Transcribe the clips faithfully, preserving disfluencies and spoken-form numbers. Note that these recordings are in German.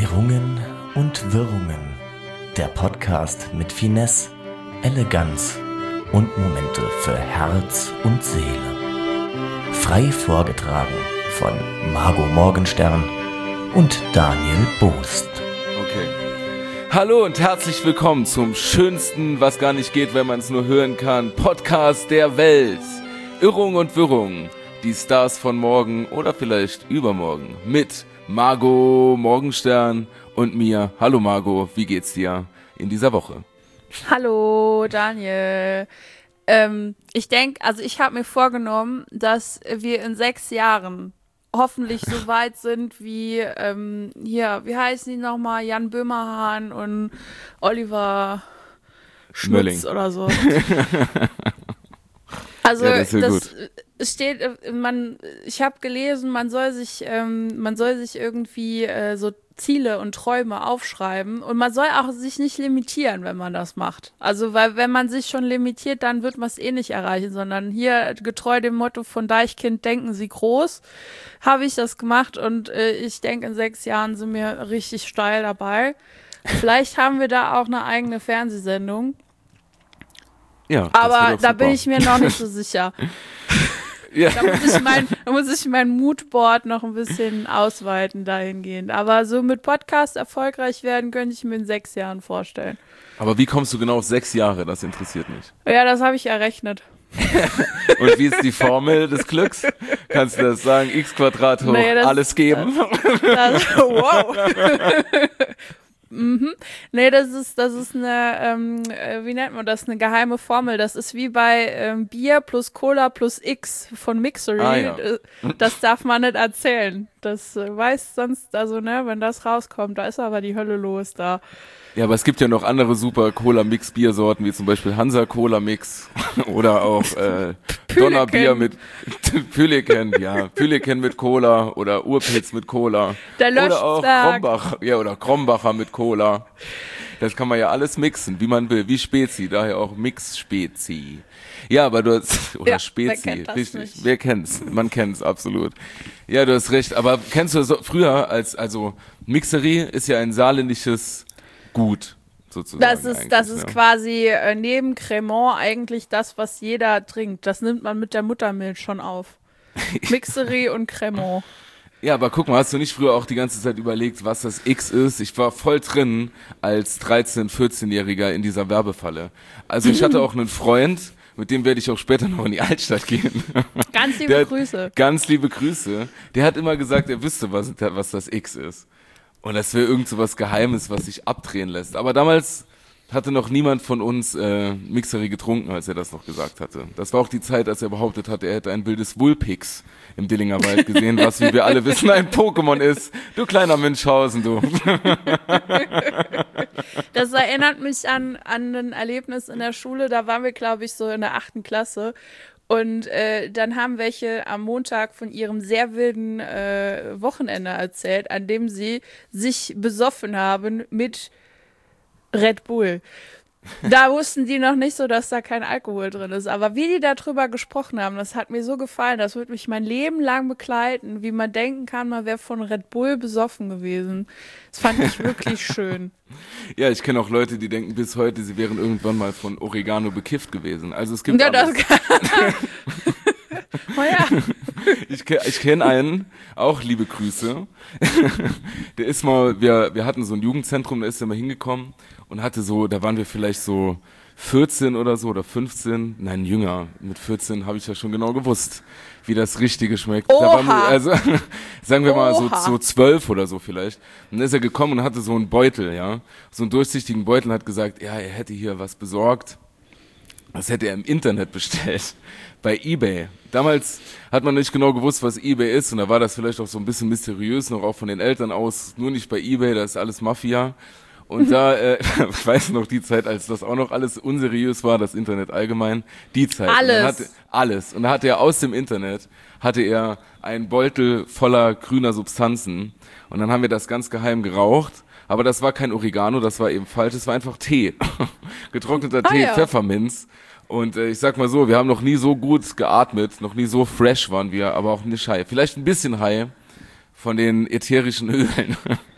Irrungen und Wirrungen. Der Podcast mit Finesse, Eleganz und Momente für Herz und Seele. Frei vorgetragen von Margot Morgenstern und Daniel Boost. Okay. Hallo und herzlich willkommen zum schönsten, was gar nicht geht, wenn man es nur hören kann, Podcast der Welt. Irrung und Wirrung, die Stars von morgen oder vielleicht übermorgen mit Margot Morgenstern und mir. Hallo Margot, wie geht's dir in dieser Woche? Hallo Daniel. Ähm, ich denke, also ich habe mir vorgenommen, dass wir in sechs Jahren hoffentlich so weit sind wie ähm, hier, wie heißen die nochmal, Jan Böhmerhahn und Oliver Schmitz Mölling oder so. Also ja, das, das steht, man, ich habe gelesen, man soll sich, ähm, man soll sich irgendwie äh, so Ziele und Träume aufschreiben und man soll auch sich nicht limitieren, wenn man das macht. Also weil wenn man sich schon limitiert, dann wird man es eh nicht erreichen, sondern hier getreu dem Motto von Deichkind, denken Sie groß, habe ich das gemacht und äh, ich denke, in sechs Jahren sind wir richtig steil dabei. Vielleicht haben wir da auch eine eigene Fernsehsendung. Ja, aber da bin ich mir noch nicht so sicher. Ja. Da muss ich mein, da muss ich mein Moodboard noch ein bisschen ausweiten dahingehend. Aber so mit Podcast erfolgreich werden, könnte ich mir in sechs Jahren vorstellen. Aber wie kommst du genau auf sechs Jahre? Das interessiert mich. Ja, das habe ich errechnet. Und wie ist die Formel des Glücks? Kannst du das sagen? X Quadrat hoch, nee, das, alles geben? Das, das, wow. Mhm. Nee, das ist, das ist eine, ähm, wie nennt man das, eine geheime Formel. Das ist wie bei ähm, Bier plus Cola plus X von Mixery. Ah, ja. Das darf man nicht erzählen. Das äh, weiß sonst, also ne, wenn das rauskommt, da ist aber die Hölle los da. Ja, aber es gibt ja noch andere super Cola-Mix-Biersorten, wie zum Beispiel Hansa-Cola-Mix oder auch äh, Donnerbier mit Pülliken, ja, Pülliken mit Cola oder Urpilz mit Cola. Der oder auch Krombach, ja, oder Krombacher mit Cola. Das kann man ja alles mixen, wie man will, wie Spezi, daher auch Mix-Spezi. Ja, aber du hast, oder ja, Spezi, wer kennt das richtig, nicht? Wer kennt's? Man kennt's, absolut. Ja, du hast recht, aber kennst du so, früher als, also Mixery ist ja ein saarländisches Gut, sozusagen. Das ist, das ist ja. quasi äh, neben Cremant eigentlich das, was jeder trinkt. Das nimmt man mit der Muttermilch schon auf. Mixery und Cremant. Ja, aber guck mal, hast du nicht früher auch die ganze Zeit überlegt, was das X ist? Ich war voll drin als dreizehn-, vierzehnjähriger in dieser Werbefalle. Also ich hatte auch einen Freund, mit dem werde ich auch später noch in die Altstadt gehen. Ganz liebe der Grüße. Hat, ganz liebe Grüße. Der hat immer gesagt, er wüsste, was, was das X ist. Und das wäre irgend so was Geheimes, was sich abdrehen lässt. Aber damals hatte noch niemand von uns äh, Mixery getrunken, als er das noch gesagt hatte. Das war auch die Zeit, als er behauptet hatte, er hätte ein wildes Wulpix im Dillinger Wald gesehen, was, wie wir alle wissen, ein Pokémon ist. Du kleiner Münchhausen, du. Das erinnert mich an, an ein Erlebnis in der Schule. Da waren wir, glaube ich, so in der achten Klasse. Und äh, dann haben welche am Montag von ihrem sehr wilden äh, Wochenende erzählt, an dem sie sich besoffen haben mit Red Bull. Da wussten die noch nicht so, dass da kein Alkohol drin ist. Aber wie die darüber gesprochen haben, das hat mir so gefallen. Das wird mich mein Leben lang begleiten, wie man denken kann, man wäre von Red Bull besoffen gewesen. Das fand ich wirklich schön. Ja, ich kenne auch Leute, die denken bis heute, sie wären irgendwann mal von Oregano bekifft gewesen. Also es gibt ja, alles. das kann oh ja. Ich, ich kenne einen, auch liebe Grüße. Der ist mal, wir, wir hatten so ein Jugendzentrum, da ist er mal hingekommen und hatte so, da waren wir vielleicht so vierzehn oder so oder fünfzehn, nein, jünger. Mit vierzehn habe ich ja schon genau gewusst, wie das Richtige schmeckt. Oha. Da waren wir, also sagen wir mal so, Oha. so zwölf oder so vielleicht. Und dann ist er gekommen und hatte so einen Beutel, ja, so einen durchsichtigen Beutel und hat gesagt, ja, er hätte hier was besorgt. Das hätte er im Internet bestellt, bei eBay. Damals hat man nicht genau gewusst, was eBay ist und da war das vielleicht auch so ein bisschen mysteriös, noch auch von den Eltern aus, nur nicht bei eBay, da ist alles Mafia. Und da, äh, ich weiß noch die Zeit, als das auch noch alles unseriös war, das Internet allgemein, die Zeit. Alles. Und dann hatte, alles. Und da hatte er aus dem Internet, hatte er einen Beutel voller grüner Substanzen und dann haben wir das ganz geheim geraucht. Aber das war kein Oregano, das war eben falsch, das war einfach Tee. Getrockneter Ah, Tee, ja. Pfefferminz. Und äh, ich sag mal so, wir haben noch nie so gut geatmet, noch nie so fresh waren wir, aber auch nicht high. Vielleicht ein bisschen high von den ätherischen Ölen.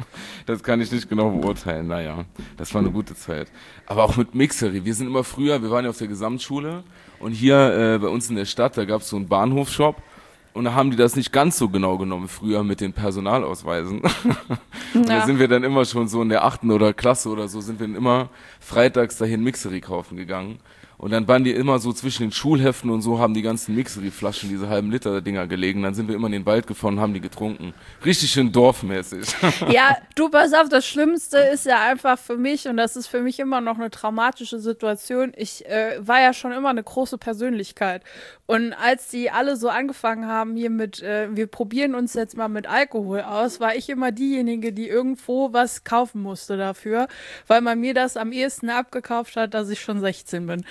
Das kann ich nicht genau beurteilen. Naja, das war eine gute Zeit. Aber auch mit Mixery. Wir sind immer früher, wir waren ja auf der Gesamtschule und hier äh, bei uns in der Stadt, da gab es so einen Bahnhofshop und da haben die das nicht ganz so genau genommen früher mit den Personalausweisen. Und Ja. da sind wir dann immer schon so in der achten oder Klasse oder so, sind wir dann immer freitags dahin Mixery kaufen gegangen. Und dann waren die immer so zwischen den Schulheften und so, haben die ganzen Mixery-Flaschen, diese halben Liter-Dinger gelegen. Dann sind wir immer in den Wald gefahren und haben die getrunken. Richtig schön dorfmäßig. Ja, du, pass auf, das Schlimmste ist ja einfach für mich, und das ist für mich immer noch eine traumatische Situation, ich äh, war ja schon immer eine große Persönlichkeit. Und als die alle so angefangen haben hier mit, äh, wir probieren uns jetzt mal mit Alkohol aus, war ich immer diejenige, die irgendwo was kaufen musste dafür, weil man mir das am ehesten abgekauft hat, dass ich schon sechzehn bin.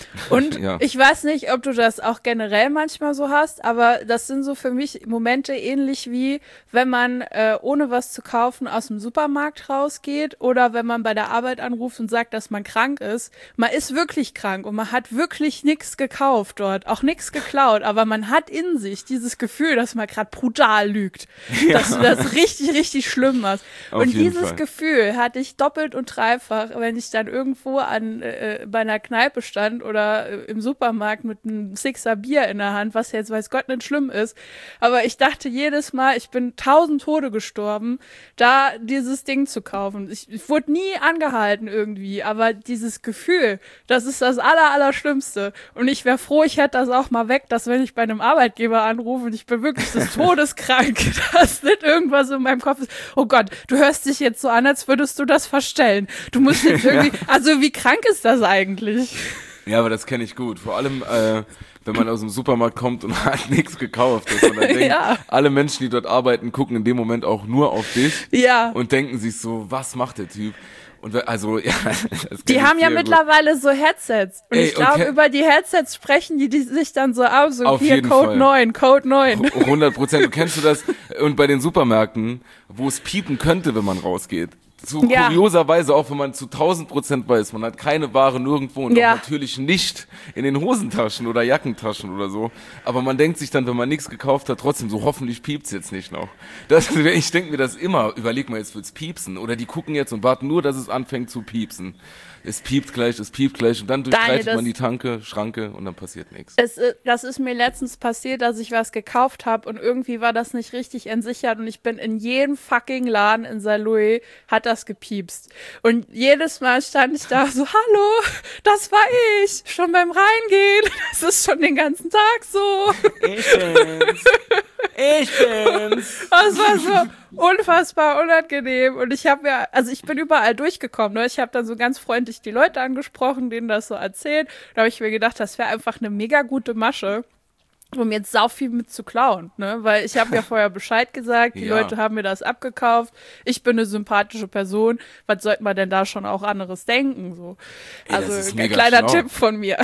Und Ja. ich weiß nicht, ob du das auch generell manchmal so hast, aber das sind so für mich Momente ähnlich wie, wenn man äh, ohne was zu kaufen aus dem Supermarkt rausgeht oder wenn man bei der Arbeit anruft und sagt, dass man krank ist. Man ist wirklich krank und man hat wirklich nichts gekauft dort, auch nichts geklaut, aber man hat in sich dieses Gefühl, dass man gerade brutal lügt, dass du das richtig, richtig schlimm machst. Auf Und jeden dieses Fall. Gefühl hatte ich doppelt und dreifach, wenn ich dann irgendwo an äh, bei einer Kneipe stand oder äh, im Supermarkt mit einem Sixer Bier in der Hand, was jetzt weiß Gott nicht schlimm ist. Aber ich dachte jedes Mal, ich bin tausend Tode gestorben, da dieses Ding zu kaufen. Ich, ich wurde nie angehalten irgendwie, aber dieses Gefühl, das ist das aller, Allerschlimmste. Und ich wäre froh, ich hätte das auch mal weg, dass wenn ich bei einem Arbeitgeber anrufe und ich bin wirklich des Todes krank, dass nicht irgendwas in meinem Kopf ist, oh Gott, du hörst dich jetzt so an, als würdest du das verstellen. Du musst jetzt irgendwie, also wie krank ist das eigentlich? Ja, aber das kenne ich gut. Vor allem, äh, wenn man aus dem Supermarkt kommt und hat nichts gekauft. Dass man dann denkt, Ja. alle Menschen, die dort arbeiten, gucken in dem Moment auch nur auf dich Ja. und denken sich so, was macht der Typ? Und we- also, ja, das Die kenn haben ich ja sehr gut. mittlerweile so Headsets. Und Ey, ich glaube, okay. über die Headsets sprechen die, die sich dann so aus. So Auf hier jeden Code Fall. neun, Code neun. hundert Prozent. Du kennst du das? Und bei den Supermärkten, wo es piepen könnte, wenn man rausgeht. So Ja. kurioserweise, auch wenn man zu tausend Prozent weiß, man hat keine Ware nirgendwo und Ja. auch natürlich nicht in den Hosentaschen oder Jackentaschen oder so. Aber man denkt sich dann, wenn man nichts gekauft hat, trotzdem so, hoffentlich piept's jetzt nicht noch. Das, ich denke mir das immer, überleg mal, jetzt wird's piepsen. Oder die gucken jetzt und warten nur, dass es anfängt zu piepsen. Es piept gleich, es piept gleich und dann durchstreitet das- man die Tanke, Schranke und dann passiert nichts. Es, äh, das ist mir letztens passiert, dass ich was gekauft habe und irgendwie war das nicht richtig entsichert und ich bin in jedem fucking Laden in Saint Louis, hat das gepiepst. Und jedes Mal stand ich da so, hallo, das war ich, schon beim Reingehen, das ist schon den ganzen Tag so. Ich bin's. Ich bin's. Das war so unfassbar unangenehm und ich habe ja, also ich bin überall durchgekommen, ne? Ich habe dann so ganz freundlich die Leute angesprochen, denen das so erzählt. Da habe ich mir gedacht, das wäre einfach eine mega gute Masche, um jetzt sau viel mit zu klauen, ne? Weil ich habe ja vorher Bescheid gesagt, die Ja. Leute haben mir das abgekauft, ich bin eine sympathische Person, was sollte man denn da schon auch anderes denken, so. Ey, das Also ist ein mega kleiner schlau. Tipp von mir.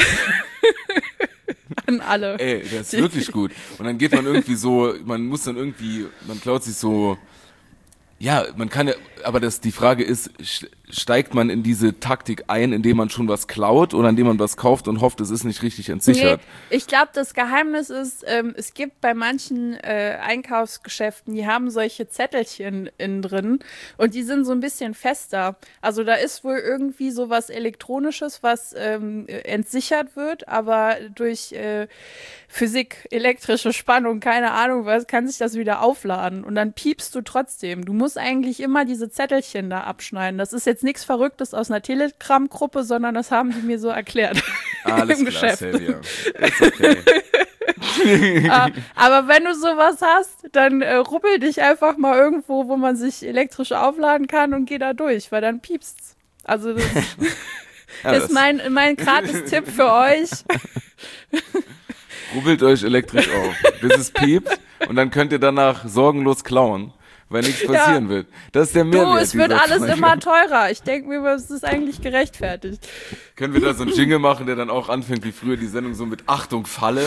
An alle. Ey, das ist wirklich gut. Und dann geht man irgendwie so, man muss dann irgendwie, man klaut sich so, ja, man kann ja, aber das, die Frage ist, sch- steigt man in diese Taktik ein, indem man schon was klaut oder indem man was kauft und hofft, es ist nicht richtig entsichert? Nee, ich glaube, das Geheimnis ist, ähm, es gibt bei manchen äh, Einkaufsgeschäften, die haben solche Zettelchen innen drin und die sind so ein bisschen fester. Also da ist wohl irgendwie so was Elektronisches, was ähm, entsichert wird, aber durch äh, Physik, elektrische Spannung, keine Ahnung was, kann sich das wieder aufladen und dann piepst du trotzdem. Du musst eigentlich immer diese Zettelchen da abschneiden. Das ist jetzt nichts Verrücktes aus einer Telegram-Gruppe, sondern das haben die mir so erklärt. Alles Im klar, Geschäft. Sylvia. Ist okay. Ah, aber wenn du sowas hast, dann äh, rubbel dich einfach mal irgendwo, wo man sich elektrisch aufladen kann und geh da durch, weil dann piepst's. Also das Ja, ist das mein, mein Gratis-Tipp für euch. rubbelt euch elektrisch auf, bis es piept und dann könnt ihr danach sorgenlos klauen, weil nichts passieren wird. Das ist der Du, Mehrwert es wird dieser alles Folge. immer teurer. Ich denke mir, es ist eigentlich gerechtfertigt. Können wir da so einen Jingle machen, der dann auch anfängt wie früher die Sendung so mit Achtung, Falle?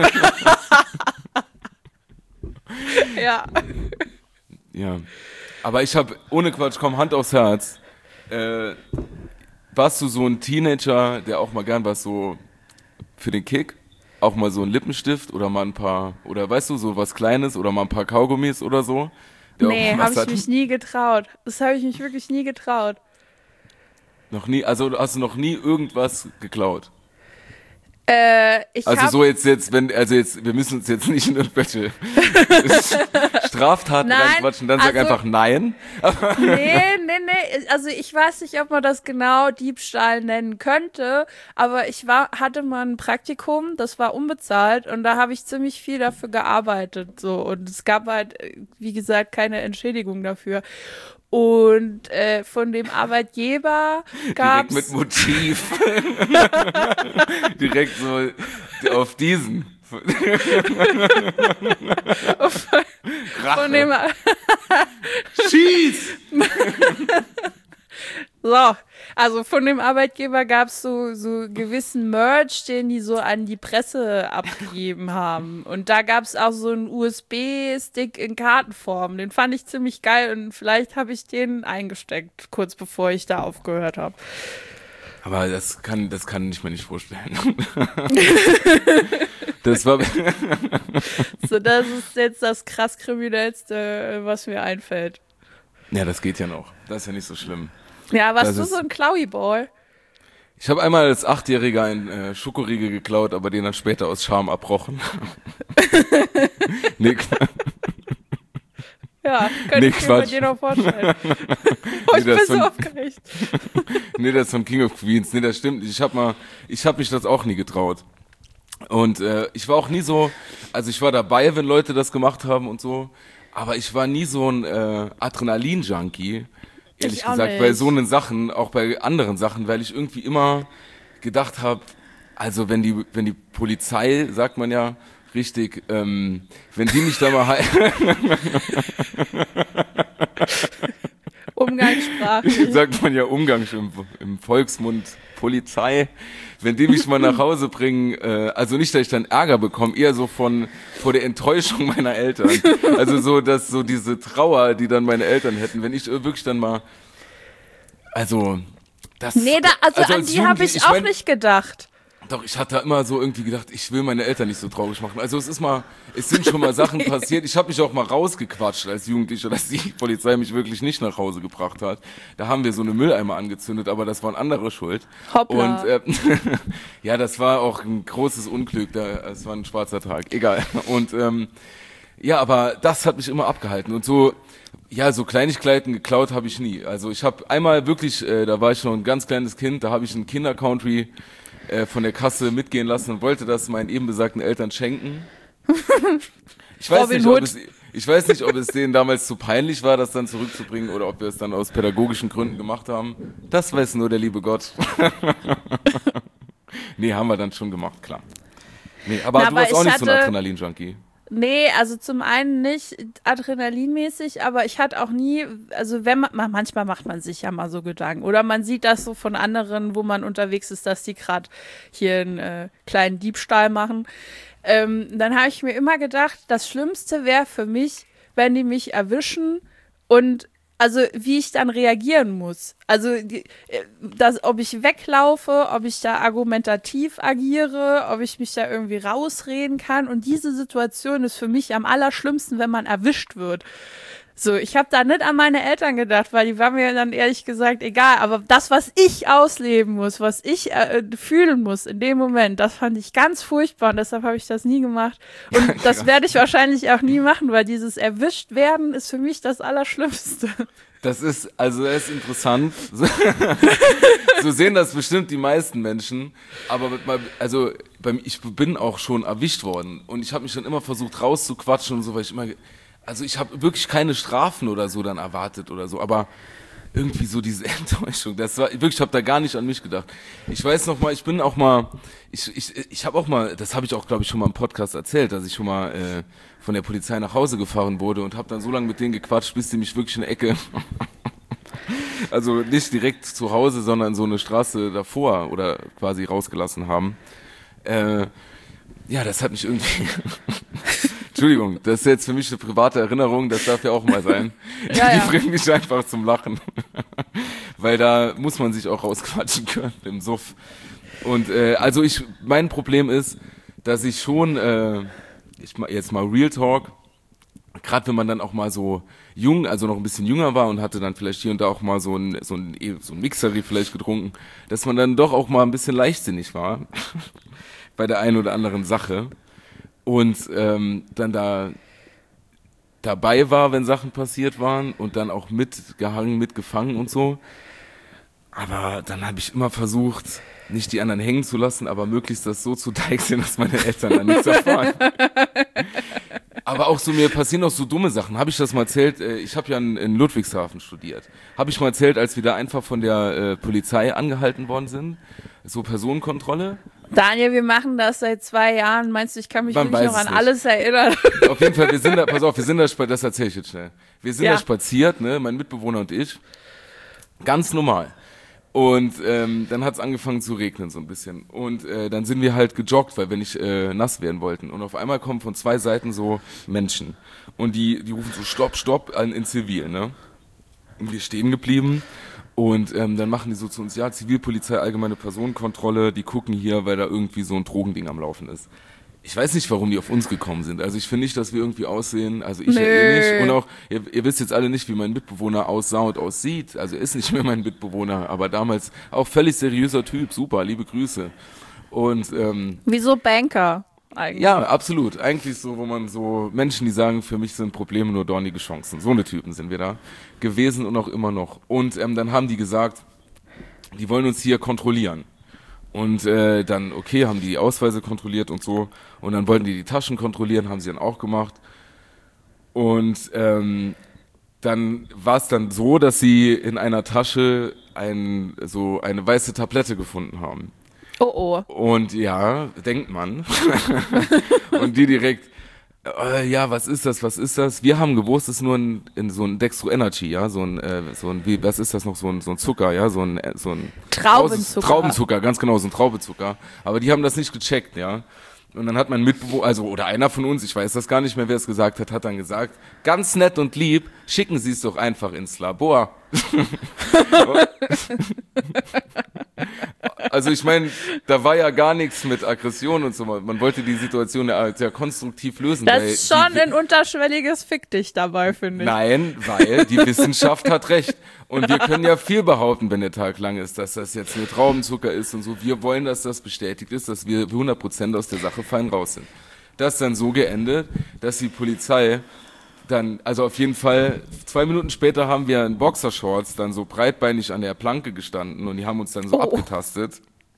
Ja. Ja. Aber ich habe, ohne Quatsch, komm, Hand aufs Herz. Äh, warst du so ein Teenager, der auch mal gern was so für den Kick, auch mal so ein Lippenstift oder mal ein paar, oder weißt du, so was Kleines oder mal ein paar Kaugummis oder so? Der Nee, auch habe was ich hat. mich nie getraut. Das habe ich mich wirklich nie getraut. Noch nie, also hast du noch nie irgendwas geklaut? Äh, ich Also hab, so jetzt, jetzt, wenn, also jetzt, wir müssen uns jetzt nicht in irgendwelche Straftaten Nein, reinquatschen, dann sag also- einfach nein. Nee, nee, nee. Also ich weiß nicht, ob man das genau Diebstahl nennen könnte, aber ich war, hatte mal ein Praktikum, das war unbezahlt und da habe ich ziemlich viel dafür gearbeitet. So. Und es gab halt, äh, wie gesagt, keine Entschädigung dafür. Und äh, von dem Arbeitgeber Direkt gab's mit Motiv. Direkt so auf diesen. von dem Schieß! So, also von dem Arbeitgeber gab es so, so gewissen Merch, den die so an die Presse abgegeben haben. Und da gab es auch so einen U S B-Stick in Kartenform. Den fand ich ziemlich geil und vielleicht habe ich den eingesteckt, kurz bevor ich da aufgehört habe. Aber das kann, das kann ich mir nicht vorstellen. Das war, So, das ist jetzt das krass Kriminellste, was mir einfällt. ja, das geht ja noch. Das ist ja nicht so schlimm. Ja, warst Das du ist- so ein Klaui-Boy? Ich habe einmal als Achtjähriger einen äh, Schokoriegel geklaut, aber den dann später aus Scham abbrochen. nee, Ja, könnte Nee, ich mir bei Quatsch. dir noch vorstellen. Oh, ich Nee, das bin so von- aufgeregt. nee, das ist von King of Queens. Nee, das stimmt. Ich habe mal, ich habe mich das auch nie getraut. Und äh, ich war auch nie so, also ich war dabei, wenn Leute das gemacht haben und so, aber ich war nie so ein äh, Adrenalin-Junkie, ehrlich Ich auch gesagt, nicht. bei so einen Sachen, auch bei anderen Sachen, weil ich irgendwie immer gedacht habe, also wenn die, wenn die Polizei, sagt man ja richtig, ähm, wenn die mich da mal hei- Umgangssprachlich. sagt man ja Umgangs im, im Volksmund Polizei, wenn die mich mal nach Hause bringen, äh, also nicht, dass ich dann Ärger bekomme, eher so von vor der Enttäuschung meiner Eltern. Also so, dass so diese Trauer, die dann meine Eltern hätten, wenn ich wirklich dann mal, also das. Nee, da, also, an als die habe Jugendlich- ich auch mein, nicht gedacht. Doch, ich hatte immer so irgendwie gedacht, ich will meine Eltern nicht so traurig machen. Also es ist mal, es sind schon mal Sachen passiert. Ich habe mich auch mal rausgequatscht als Jugendlicher, dass die Polizei mich wirklich nicht nach Hause gebracht hat. Da haben wir so eine Mülleimer angezündet, aber das waren andere schuld. Hoppla. Und äh, ja, das war auch ein großes Unglück. Da, es war ein schwarzer Tag. Egal. Und ähm, ja, aber das hat mich immer abgehalten. Und so, ja, so Kleinigkeiten geklaut habe ich nie. Also ich habe einmal wirklich, äh, da war ich noch ein ganz kleines Kind, da habe ich einen Kinder-Country äh, von der Kasse mitgehen lassen und wollte das meinen eben besagten Eltern schenken. Ich weiß, Robin nicht, ob Hood. es, ich weiß nicht, ob es denen damals zu peinlich war, das dann zurückzubringen oder ob wir es dann aus pädagogischen Gründen gemacht haben. Das weiß nur der liebe Gott. Nee, haben wir dann schon gemacht, klar. Nee, aber Na, du aber warst auch ich nicht so ein hatte- Adrenalin-Junkie. Nee, also zum einen nicht adrenalinmäßig, aber ich hatte auch nie, also wenn man, manchmal macht man sich ja mal so Gedanken oder man sieht das so von anderen, wo man unterwegs ist, dass die gerade hier einen äh, kleinen Diebstahl machen. Ähm, dann habe ich mir immer gedacht, das Schlimmste wäre für mich, wenn die mich erwischen und also wie ich dann reagieren muss. Also die, äh, das, ob ich weglaufe, ob ich da argumentativ agiere, ob ich mich da irgendwie rausreden kann. Und diese Situation ist für mich am allerschlimmsten, wenn man erwischt wird. So, ich habe da nicht an meine Eltern gedacht, weil die waren mir dann ehrlich gesagt egal. Aber das, was ich ausleben muss, was ich äh, fühlen muss in dem Moment, das fand ich ganz furchtbar und deshalb habe ich das nie gemacht. Und das werde ich wahrscheinlich auch nie machen, weil dieses erwischt werden ist für mich das Allerschlimmste. Das ist, also das ist interessant. So, so sehen das bestimmt die meisten Menschen. Aber mit meinem- also beim, ich bin auch schon erwischt worden. Und ich habe mich dann immer versucht rauszuquatschen und so, weil ich immer, also ich habe wirklich keine Strafen oder so dann erwartet oder so. Aber irgendwie so diese Enttäuschung, das war wirklich, ich habe da gar nicht an mich gedacht. Ich weiß noch mal, ich bin auch mal, ich ich ich habe auch mal, das habe ich auch glaube ich schon mal im Podcast erzählt, dass ich schon mal äh, von der Polizei nach Hause gefahren wurde und habe dann so lange mit denen gequatscht, bis die mich wirklich in der Ecke, also nicht direkt zu Hause, sondern so eine Straße davor oder quasi rausgelassen haben. Äh, ja, das hat mich irgendwie Entschuldigung, das ist jetzt für mich eine private Erinnerung, das darf ja auch mal sein. Ja, Die ja. bringen mich einfach zum Lachen. Weil da muss man sich auch rausquatschen können im Suff. Und äh, also ich, mein Problem ist, dass ich schon, äh, ich ma- jetzt mal Real Talk, gerade wenn man dann auch mal so jung, also noch ein bisschen jünger war und hatte dann vielleicht hier und da auch mal so ein, so ein, so ein Mixery vielleicht getrunken, dass man dann doch auch mal ein bisschen leichtsinnig war bei der einen oder anderen Sache und ähm, dann da dabei war, wenn Sachen passiert waren und dann auch mitgehangen, mitgefangen und so. Aber dann habe ich immer versucht, nicht die anderen hängen zu lassen, aber möglichst das so zu deichseln, dass meine Eltern dann nichts erfahren. Aber auch so, mir passieren auch so dumme Sachen. Habe ich das mal erzählt? Ich habe ja in, in Ludwigshafen studiert. Habe ich mal erzählt, als wir da einfach von der äh, Polizei angehalten worden sind? So Personenkontrolle. Daniel, wir machen das seit zwei Jahren. Meinst du, ich kann mich Man wirklich noch an nicht. alles erinnern? Auf jeden Fall, wir sind da, pass auf, wir sind da, das erzähle ich jetzt schnell. Wir sind Ja. da spaziert, ne, mein Mitbewohner und ich. Ganz normal. Und ähm, dann hat es angefangen zu regnen so ein bisschen. Und äh, dann sind wir halt gejoggt, weil wir nicht äh, nass werden wollten. Und auf einmal kommen von zwei Seiten so Menschen. Und die, die rufen so Stopp, Stopp an, in Zivil, ne? Und wir stehen geblieben. Und ähm, dann machen die so zu uns, ja, Zivilpolizei, allgemeine Personenkontrolle, die gucken hier, weil da irgendwie so ein Drogending am Laufen ist. Ich weiß nicht, warum die auf uns gekommen sind. Also ich finde nicht, dass wir irgendwie aussehen, also ich ja eh nicht. Und auch, ihr, ihr wisst jetzt alle nicht, wie mein Mitbewohner aussah und aussieht. Also er ist nicht mehr mein Mitbewohner, aber damals auch völlig seriöser Typ, super, liebe Grüße. Und ähm, Wieso Banker eigentlich? ja, absolut. Eigentlich so, wo man so Menschen, die sagen, für mich sind Probleme nur dornige Chancen. So eine Typen sind wir da gewesen und auch immer noch. Und ähm, dann haben die gesagt, die wollen uns hier kontrollieren. Und äh, dann, okay, haben die die Ausweise kontrolliert und so. Und dann wollten die die Taschen kontrollieren, haben sie dann auch gemacht. Und ähm, dann war es dann so, dass sie in einer Tasche ein, so eine weiße Tablette gefunden haben. Oh oh. Und ja, denkt man. Und die direkt, äh, ja, was ist das, was ist das? Wir haben gewusst, es ist nur ein, in so ein Dextro Energy, ja, so ein, äh, so ein, wie, was ist das noch, so ein, so ein Zucker, ja, so ein, äh, so ein Traubenzucker. Traubenzucker, ganz genau, so ein Traubenzucker. Aber die haben das nicht gecheckt, ja. Und dann hat mein Mitbewohner, also, oder einer von uns, ich weiß das gar nicht mehr, wer es gesagt hat, hat dann gesagt, ganz nett und lieb, schicken Sie es doch einfach ins Labor. Also ich meine, da war ja gar nichts mit Aggression und so. Man wollte die Situation ja sehr konstruktiv lösen. Das weil ist schon die, ein unterschwelliges Fick dich dabei, finde ich. Nein, weil die Wissenschaft hat recht. Und wir können ja viel behaupten, wenn der Tag lang ist, dass das jetzt nur Traubenzucker ist und so. Wir wollen, dass das bestätigt ist, dass wir hundert Prozent aus der Sache fein raus sind. Das ist dann so geendet, dass die Polizei dann, also auf jeden Fall, zwei Minuten später haben wir in Boxershorts dann so breitbeinig an der Planke gestanden und die haben uns dann so Oh. abgetastet.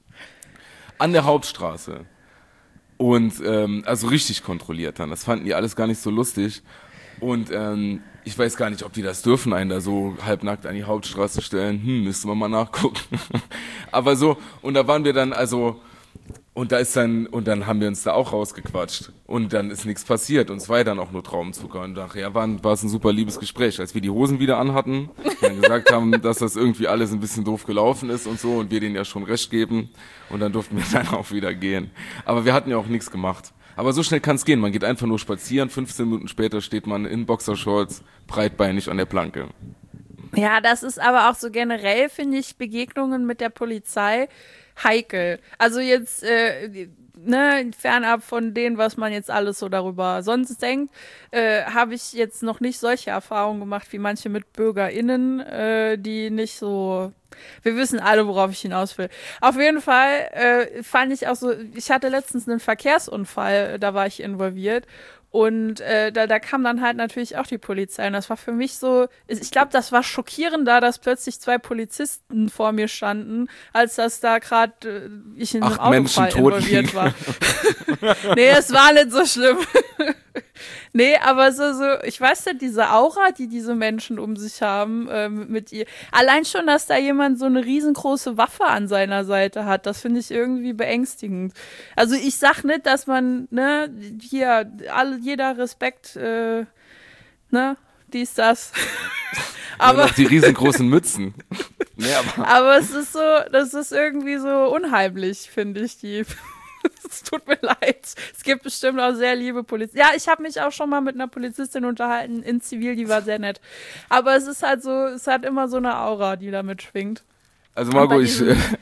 An der Hauptstraße. Und, ähm, also richtig kontrolliert dann. Das fanden die alles gar nicht so lustig. Und, ähm, ich weiß gar nicht, ob die das dürfen, einen da so halbnackt an die Hauptstraße stellen. Hm, müsste man mal nachgucken. Aber so, und da waren wir dann, also, und da ist dann, und dann haben wir uns da auch rausgequatscht. Und dann ist nichts passiert. Und es war ja dann auch nur Traubenzucker. Und nachher war, war es ein super liebes Gespräch. Als wir die Hosen wieder anhatten, und dann gesagt haben, dass das irgendwie alles ein bisschen doof gelaufen ist und so, und wir denen ja schon recht geben. Und dann durften wir dann auch wieder gehen. Aber wir hatten ja auch nichts gemacht. Aber so schnell kann es gehen. Man geht einfach nur spazieren. fünfzehn Minuten später steht man in Boxershorts, breitbeinig an der Planke. Ja, das ist aber auch so generell, finde ich, Begegnungen mit der Polizei heikel. Also jetzt, äh, ne, fernab von dem, was man jetzt alles so darüber sonst denkt, äh, habe ich jetzt noch nicht solche Erfahrungen gemacht wie manche MitbürgerInnen, äh, die nicht so. Wir wissen alle, worauf ich hinaus will. Auf jeden Fall äh, fand ich auch so, ich hatte letztens einen Verkehrsunfall, da war ich involviert. Und äh, da, da kam dann halt natürlich auch die Polizei. Und das war für mich so, ich glaube, das war schockierender, dass plötzlich zwei Polizisten vor mir standen, als dass da gerade äh, ich in einem Acht Menschen Autofall tot involviert liegen. war. Nee, es war nicht so schlimm. Nee, aber so, so, ich weiß nicht, diese Aura, die diese Menschen um sich haben, ähm, mit ihr. Allein schon, dass da jemand so eine riesengroße Waffe an seiner Seite hat, das finde ich irgendwie beängstigend. Also ich sag nicht, dass man, ne, hier, alle, jeder Respekt, äh, ne, dies, das. Aber aber, noch die riesengroßen Mützen. Nee, aber aber es ist so, das ist irgendwie so unheimlich, finde ich, die. Es tut mir leid. Es gibt bestimmt auch sehr liebe Polizisten. Ja, ich habe mich auch schon mal mit einer Polizistin unterhalten in Zivil, die war sehr nett. Aber es ist halt so, es hat immer so eine Aura, die damit schwingt. Also Margot, bei ich, diesem-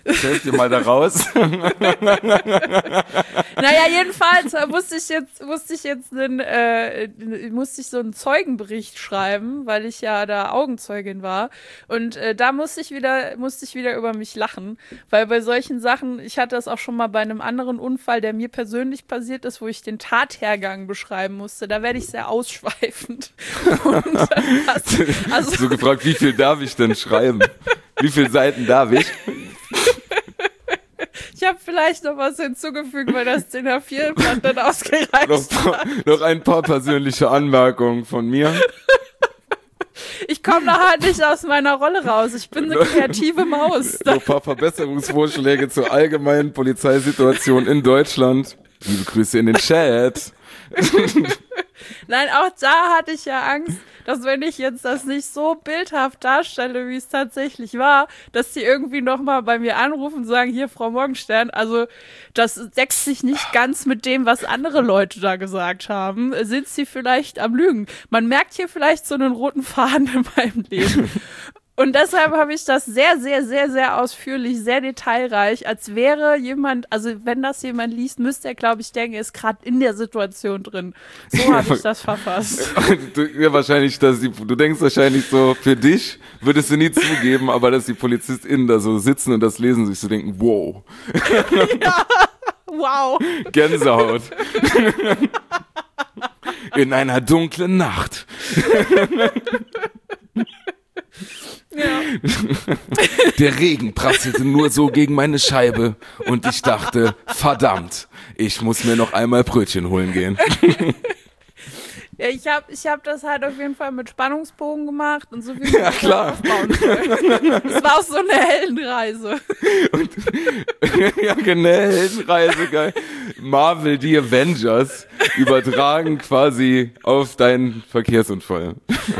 Ich helfe dir mal da raus. Naja, jedenfalls musste ich jetzt, musste ich jetzt einen, äh, musste ich so einen Zeugenbericht schreiben, weil ich ja da Augenzeugin war. Und äh, da musste ich wieder, musste ich wieder über mich lachen. Weil bei solchen Sachen, ich hatte das auch schon mal bei einem anderen Unfall, der mir persönlich passiert ist, wo ich den Tathergang beschreiben musste. Da werde ich sehr ausschweifend. Und dann hast, also so gefragt, wie viel darf ich denn schreiben? Wie viele Seiten darf ich? Ich habe vielleicht noch was hinzugefügt, weil das D I N A vier Blatt dann ausgereicht noch, hat. Noch ein paar persönliche Anmerkungen von mir. Ich komme da halt nicht aus meiner Rolle raus. Ich bin eine kreative Maus. Noch ein paar Verbesserungsvorschläge zur allgemeinen Polizeisituation in Deutschland. Liebe Grüße in den Chat. Nein, auch da hatte ich ja Angst, dass wenn ich jetzt das nicht so bildhaft darstelle, wie es tatsächlich war, dass die irgendwie nochmal bei mir anrufen und sagen, hier, Frau Morgenstern, also das deckt sich nicht ganz mit dem, was andere Leute da gesagt haben. Sind sie vielleicht am Lügen? Man merkt hier vielleicht so einen roten Faden in meinem Leben. Und deshalb habe ich das sehr, sehr, sehr, sehr ausführlich, sehr detailreich, als wäre jemand, also wenn das jemand liest, müsste er, glaube ich, denken, er ist gerade in der Situation drin. So habe ich das verfasst. Du, ja, wahrscheinlich, dass die, du denkst wahrscheinlich so, für dich würdest du nie zugeben, aber dass die PolizistInnen da so sitzen und das lesen, sich so denken, wow. Ja, wow. Gänsehaut. In einer dunklen Nacht. Ja. Der Regen prasselte nur so gegen meine Scheibe und ich dachte, verdammt, ich muss mir noch einmal Brötchen holen gehen. Ja, ich habe ich hab das halt auf jeden Fall mit Spannungsbogen gemacht und so wie Ja, klar. aufbauen können. Es war auch so eine Heldenreise. Und, ja, genau, Heldenreise, geil. Marvel, die Avengers, übertragen quasi auf deinen Verkehrsunfall.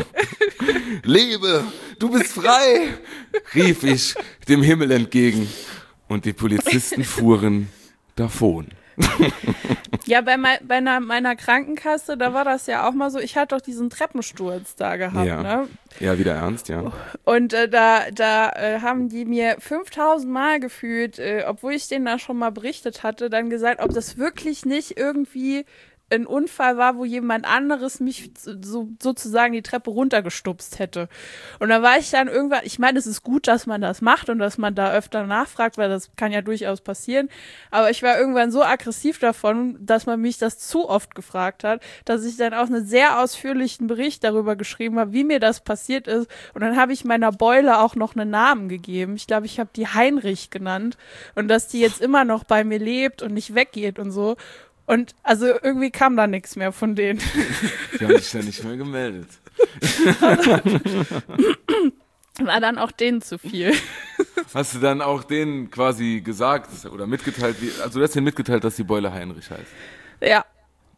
Lebe, du bist frei, rief ich dem Himmel entgegen. Und die Polizisten fuhren davon. Ja, bei, mei- bei einer, meiner Krankenkasse, da war das ja auch mal so, ich hatte doch diesen Treppensturz da gehabt, Ja. ne? Ja, wieder ernst, ja. Und äh, da, da äh, haben die mir fünftausend Mal gefühlt, äh, obwohl ich denen da schon mal berichtet hatte, dann gesagt, ob das wirklich nicht irgendwie ein Unfall war, wo jemand anderes mich so, sozusagen die Treppe runtergestupst hätte. Und da war ich dann irgendwann, ich meine, es ist gut, dass man das macht und dass man da öfter nachfragt, weil das kann ja durchaus passieren, aber ich war irgendwann so aggressiv davon, dass man mich das zu oft gefragt hat, dass ich dann auch einen sehr ausführlichen Bericht darüber geschrieben habe, wie mir das passiert ist, und dann habe ich meiner Beule auch noch einen Namen gegeben. Ich glaube, ich habe die Heinrich genannt und dass die jetzt immer noch bei mir lebt und nicht weggeht und so. Und also irgendwie kam da nichts mehr von denen. Die haben sich ja nicht mehr gemeldet. War dann auch denen zu viel. Hast du dann auch denen quasi gesagt oder mitgeteilt, wie, also du hast denen mitgeteilt, dass die Beule Heinrich heißt? Ja.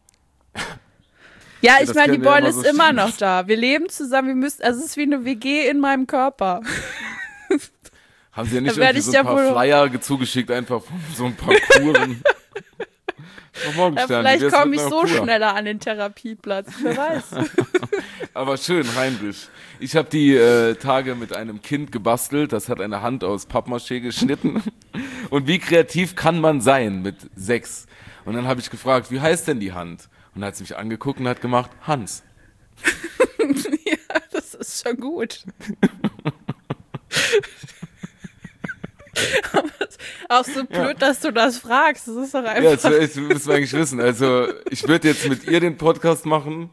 Ja, ich das meine, die kennen wir Beule immer ist so immer schief. noch da. Wir leben zusammen, wir müssen, also es ist wie eine W G in meinem Körper. Haben sie ja nicht Da werd irgendwie ich so ja ein paar wohl- Flyer zugeschickt, einfach von so ein paar Kuren. Frau Ja, Morgenstern, wie vielleicht wär's komme mit ich einer so Kur? schneller an den Therapieplatz. Wer weiß. Aber schön, Heinrich. Ich habe die äh, Tage mit einem Kind gebastelt, das hat eine Hand aus Pappmaché geschnitten. Und wie kreativ kann man sein mit sechs? Und dann habe ich gefragt, wie heißt denn die Hand? Und dann hat sie mich angeguckt und hat gemacht, Hans. Ja, das ist schon gut. Aber es ist auch so blöd, dass du das fragst. Das ist doch Ja, einfach. das, das müssen wir eigentlich wissen. Also ich würde jetzt mit ihr den Podcast machen.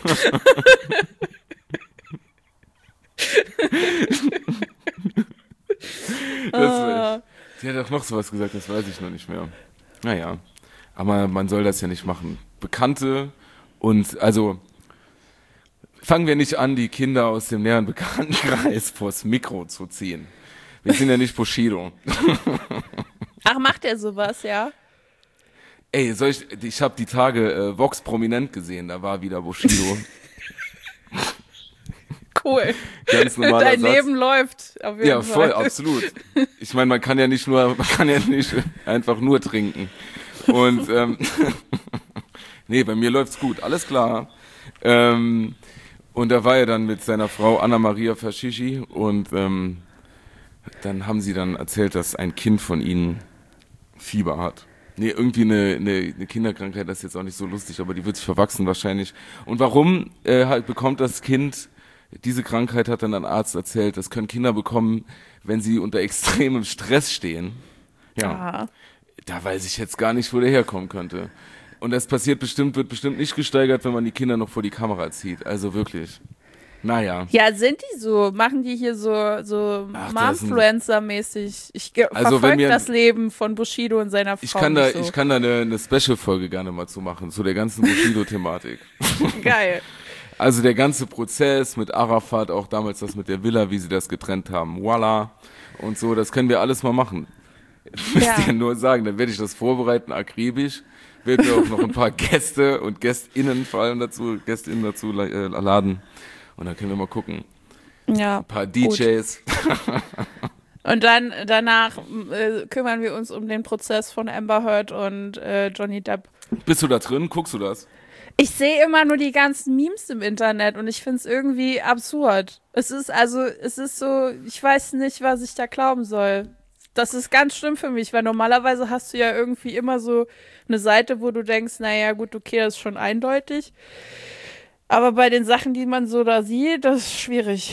Das, die hat auch noch sowas gesagt, das weiß ich noch nicht mehr. Naja, aber man soll das ja nicht machen. Bekannte und, also, fangen wir nicht an, die Kinder aus dem näheren Bekanntenkreis vors Mikro zu ziehen. Wir sind ja nicht Bushido. Ach, macht er sowas, ja? Ey, soll ich, ich habe die Tage äh, Vox Prominent gesehen, da war wieder Bushido. Cool. Ganz normaler Dein Satz. Leben läuft auf jeden Ja, voll, Fall. absolut. Ich meine, man kann ja nicht nur, man kann ja nicht einfach nur trinken. Und ähm, nee, bei mir läuft's gut, alles klar. Ähm, und da war er dann mit seiner Frau Anna Maria Faschichi und ähm, dann haben sie dann erzählt, dass ein Kind von ihnen Fieber hat. Nee, irgendwie eine, eine, eine Kinderkrankheit, das ist jetzt auch nicht so lustig, aber die wird sich verwachsen wahrscheinlich. Und warum äh, halt bekommt das Kind diese Krankheit, hat dann ein Arzt erzählt, das können Kinder bekommen, wenn sie unter extremem Stress stehen. Ja, Aha. Da weiß ich jetzt gar nicht, wo der herkommen könnte. Und das passiert bestimmt, wird bestimmt nicht gesteigert, wenn man die Kinder noch vor die Kamera zieht. Also wirklich. Naja. Ja, sind die so? Machen die hier so, so Ach, das sind- Momfluencer-mäßig? Ich ge- Also, wenn verfolge wir- das Leben von Bushido und seiner Frau Ich kann da, nicht so. ich kann da eine, eine Special-Folge gerne mal zu machen, zu der ganzen Bushido-Thematik. Geil. Also der ganze Prozess mit Arafat, auch damals das mit der Villa, wie sie das getrennt haben, voila. Und so, das können wir alles mal machen. Müsst Ja. ihr nur sagen, dann werde ich das vorbereiten, akribisch. Werde mir auch noch ein paar Gäste und GästInnen vor allem dazu, GästInnen dazu äh, laden. Und dann können wir mal gucken. Ja. Ein paar D Js. Und dann danach äh, kümmern wir uns um den Prozess von Amber Heard und äh, Johnny Depp. Bist du da drin? Guckst du das? Ich sehe immer nur die ganzen Memes im Internet und ich finde es irgendwie absurd. Es ist also, es ist so, ich weiß nicht, was ich da glauben soll. Das ist ganz schlimm für mich, weil normalerweise hast du ja irgendwie immer so eine Seite, wo du denkst, naja, gut, okay, das ist schon eindeutig. Aber bei den Sachen, die man so da sieht, das ist schwierig.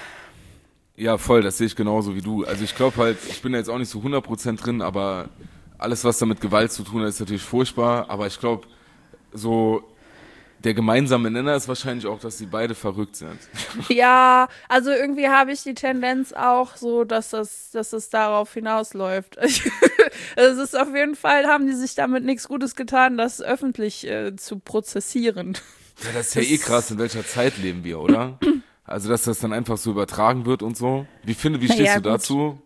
Ja, voll, das sehe ich genauso wie du. Also ich glaube halt, ich bin da jetzt auch nicht so hundert Prozent drin, aber alles, was da mit Gewalt zu tun hat, ist natürlich furchtbar. Aber ich glaube, so der gemeinsame Nenner ist wahrscheinlich auch, dass sie beide verrückt sind. Ja, also irgendwie habe ich die Tendenz auch so, dass das, dass es darauf hinausläuft. Es ist auf jeden Fall, haben die sich damit nichts Gutes getan, das öffentlich äh, zu prozessieren. Ja, das ist ja eh krass, in welcher Zeit leben wir, oder? Also, dass das dann einfach so übertragen wird und so. Wie finde, wie Na stehst ja, du gut. dazu?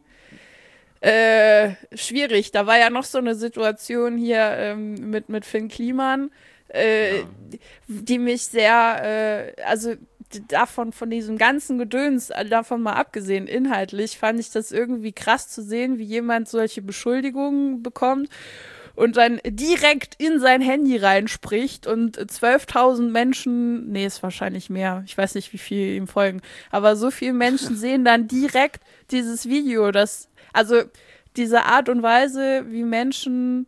Äh, schwierig. Da war ja noch so eine Situation hier ähm, mit, mit Finn Kliman, äh, Ja. die mich sehr, äh, also d- davon, von diesem ganzen Gedöns, äh, davon mal abgesehen, inhaltlich, fand ich das irgendwie krass zu sehen, wie jemand solche Beschuldigungen bekommt und dann direkt in sein Handy reinspricht und zwölftausend Menschen, nee, ist wahrscheinlich mehr, ich weiß nicht, wie viel ihm folgen, aber so viele Menschen sehen dann direkt dieses Video, das, also diese Art und Weise, wie Menschen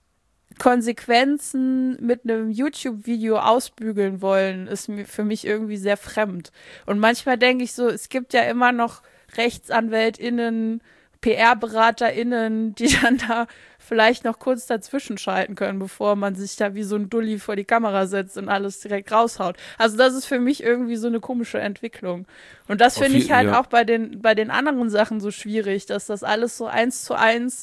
Konsequenzen mit einem YouTube-Video ausbügeln wollen, ist mir für mich irgendwie sehr fremd. Und manchmal denke ich so, es gibt ja immer noch RechtsanwältInnen, P R-BeraterInnen, die dann da vielleicht noch kurz dazwischen schalten können, bevor man sich da wie so ein Dulli vor die Kamera setzt und alles direkt raushaut. Also das ist für mich irgendwie so eine komische Entwicklung. Und das Auf finde ich jeden- halt ja. auch bei den, bei den anderen Sachen so schwierig, dass das alles so eins zu eins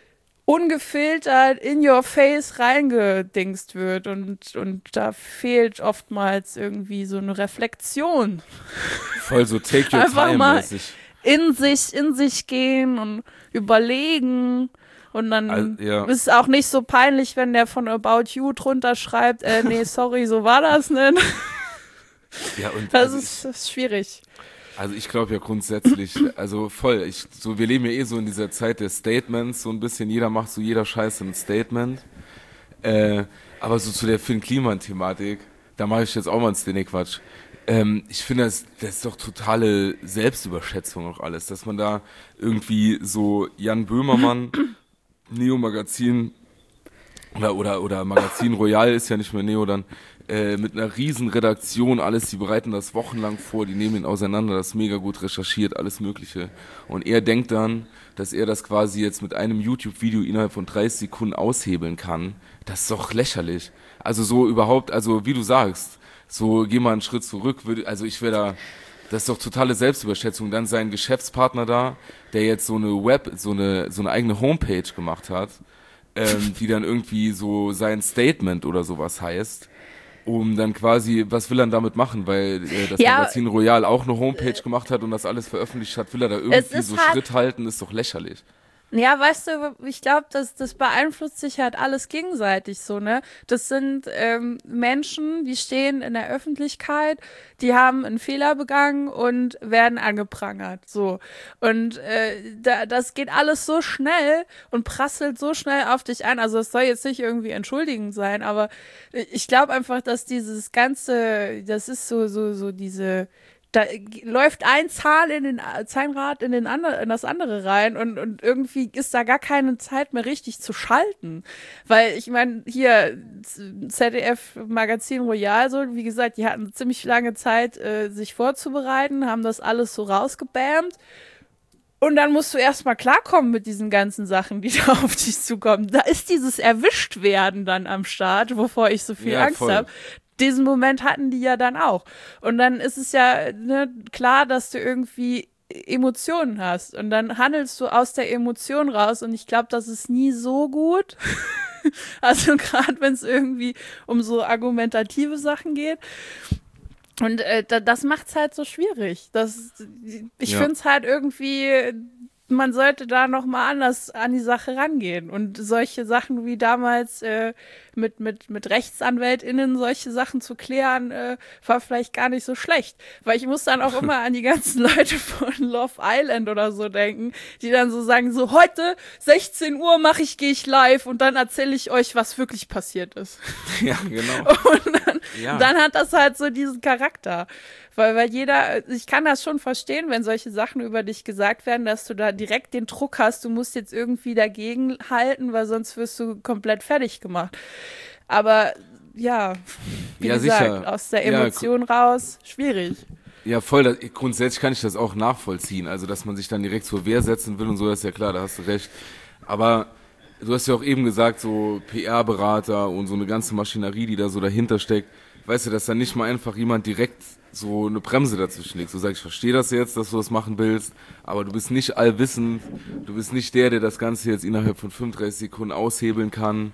ungefiltert in your face reingedingst wird und, und da fehlt oftmals irgendwie so eine Reflexion. Voll so take your Einfach time mal- mäßig. In sich, in sich gehen und überlegen. Und dann Also, ja. ist es auch nicht so peinlich, wenn der von About You drunter schreibt, äh, nee, sorry, so war das nicht. Ja, und Das also ist, das ist schwierig. Ich, also ich glaube ja grundsätzlich, also voll, ich, so, wir leben ja eh so in dieser Zeit der Statements, so ein bisschen, jeder macht so jeder Scheiße ein Statement. Äh, aber so zu der Finn-Kliman-Thematik, da mache ich jetzt auch mal einen Szene-Quatsch. Ähm, ich finde, das, das ist doch totale Selbstüberschätzung auch alles, dass man da irgendwie so Jan Böhmermann, Neo Magazin oder, oder, oder Magazin Royal ist ja nicht mehr Neo dann, äh, mit einer riesen Redaktion, alles, die bereiten das wochenlang vor, die nehmen ihn auseinander, das ist mega gut recherchiert, alles mögliche. Und er denkt dann, dass er das quasi jetzt mit einem YouTube-Video innerhalb von dreißig Sekunden aushebeln kann. Das ist doch lächerlich. Also so überhaupt, also wie du sagst, so geh mal einen Schritt zurück, würde, also ich wäre da, das ist doch totale Selbstüberschätzung. Dann sein Geschäftspartner da, der jetzt so eine Web, so eine, so eine eigene Homepage gemacht hat, ähm, die dann irgendwie so sein Statement oder sowas heißt, um dann quasi, was will er damit machen? Weil äh, das Ja, Magazin Royal auch eine Homepage gemacht hat und das alles veröffentlicht hat, will er da irgendwie ist so halt- Schritt halten, ist doch lächerlich. Ja, weißt du, ich glaube, das, das beeinflusst sich halt alles gegenseitig so, ne? Das sind ähm, Menschen, die stehen in der Öffentlichkeit, die haben einen Fehler begangen und werden angeprangert, so. Und äh, da, das geht alles so schnell und prasselt so schnell auf dich ein. Also es soll jetzt nicht irgendwie entschuldigend sein, aber ich glaube einfach, dass dieses ganze, das ist so, so, so diese da läuft ein Zahl in den Zahnrad in den andere, in das andere rein und, und irgendwie ist da gar keine Zeit mehr richtig zu schalten. Weil ich meine, hier Z D F Magazin Royal, so wie gesagt, die hatten ziemlich lange Zeit, äh, sich vorzubereiten, haben das alles so rausgebammt. Und dann musst du erstmal klarkommen mit diesen ganzen Sachen, die da auf dich zukommen. Da ist dieses Erwischtwerden dann am Start, wovor ich so viel Ja, Angst voll. habe. Diesen Moment hatten die ja dann auch. Und dann ist es ja ne, klar, dass du irgendwie Emotionen hast. Und dann handelst du aus der Emotion raus. Und ich glaube, das ist nie so gut. Also gerade wenn es irgendwie um so argumentative Sachen geht. Und äh, da, das macht's halt so schwierig. Das, ich Ja. finde es halt irgendwie, man sollte da noch mal anders an die Sache rangehen. Und solche Sachen wie damals äh, mit, mit, mit RechtsanwältInnen solche Sachen zu klären, äh, war vielleicht gar nicht so schlecht. Weil ich muss dann auch immer an die ganzen Leute von Love Island oder so denken, die dann so sagen, so heute sechzehn Uhr mache ich, gehe ich live und dann erzähle ich euch, was wirklich passiert ist. Ja, genau. Und dann, Ja. dann hat das halt so diesen Charakter. Weil, weil jeder, ich kann das schon verstehen, wenn solche Sachen über dich gesagt werden, dass du da direkt den Druck hast, du musst jetzt irgendwie dagegen halten, weil sonst wirst du komplett fertig gemacht. Aber ja, wie Ja, gesagt, sicher. aus der Ja, Emotion raus, schwierig. Ja, voll. Das, grundsätzlich kann ich das auch nachvollziehen. Also, dass man sich dann direkt zur Wehr setzen will und so, das ist ja klar, da hast du recht. Aber du hast ja auch eben gesagt, so P R-Berater und so eine ganze Maschinerie, die da so dahinter steckt. Weißt du, dass da nicht mal einfach jemand direkt so eine Bremse dazwischen legt. So sag ich, verstehe das jetzt, dass du das machen willst, aber du bist nicht allwissend. Du bist nicht der, der das Ganze jetzt innerhalb von fünfunddreißig Sekunden aushebeln kann.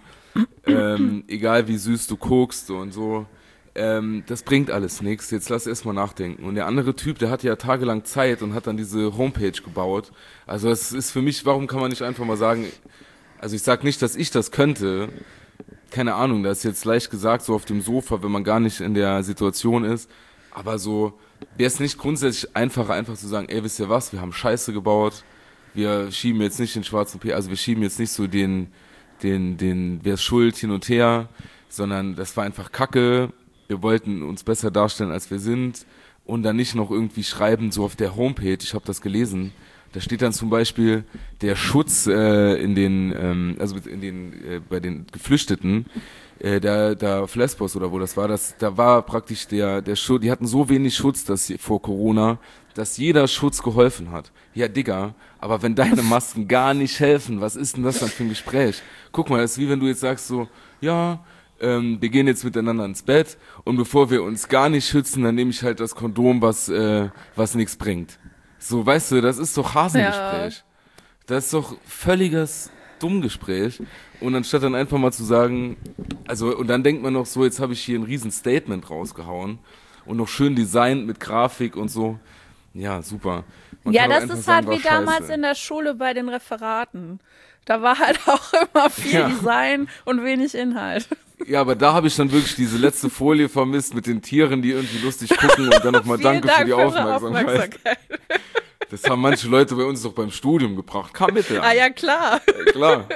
ähm, egal wie süß du guckst und so. Ähm, das bringt alles nichts. Jetzt lass erst mal nachdenken. Und der andere Typ, der hatte ja tagelang Zeit und hat dann diese Homepage gebaut. Also es ist für mich, warum kann man nicht einfach mal sagen, also ich sag nicht, dass ich das könnte. Keine Ahnung, das ist jetzt leicht gesagt, so auf dem Sofa, wenn man gar nicht in der Situation ist. Aber so, wäre es nicht grundsätzlich einfacher, einfach zu sagen, ey, wisst ihr was, wir haben Scheiße gebaut. Wir schieben jetzt nicht den schwarzen P, also wir schieben jetzt nicht so den, den, den, wer ist schuld hin und her, sondern das war einfach Kacke. Wir wollten uns besser darstellen, als wir sind. Und dann nicht noch irgendwie schreiben, so auf der Homepage, ich habe das gelesen, da steht dann zum Beispiel der Schutz äh, in den, ähm, also in den, äh, bei den Geflüchteten, äh, da, da auf Lesbos oder wo das war, das, da war praktisch der, der Schutz, die hatten so wenig Schutz dass, vor Corona, dass jeder Schutz geholfen hat. Ja, Digga, aber wenn deine Masken gar nicht helfen, was ist denn das dann für ein Gespräch? Guck mal, das ist wie wenn du jetzt sagst so, ja, ähm, wir gehen jetzt miteinander ins Bett und bevor wir uns gar nicht schützen, dann nehme ich halt das Kondom, was, äh, was nichts bringt. So, weißt du, das ist doch Hasengespräch. Ja. Das ist doch völliges Dummgespräch. Und anstatt dann einfach mal zu sagen, also, und dann denkt man noch so, jetzt habe ich hier ein riesen Statement rausgehauen und noch schön designt mit Grafik und so. Ja, super. Man ja, das ist sagen, halt wie damals scheiße. In der Schule bei den Referaten. Da war halt auch immer viel ja. Design und wenig Inhalt. Ja, aber da habe ich dann wirklich diese letzte Folie vermisst mit den Tieren, die irgendwie lustig gucken und dann nochmal Danke Dank für die für Aufmerksamkeit. Aufmerksamkeit. Das haben manche Leute bei uns doch beim Studium gebracht. Komm bitte an. Ah ja, klar. Ja, klar.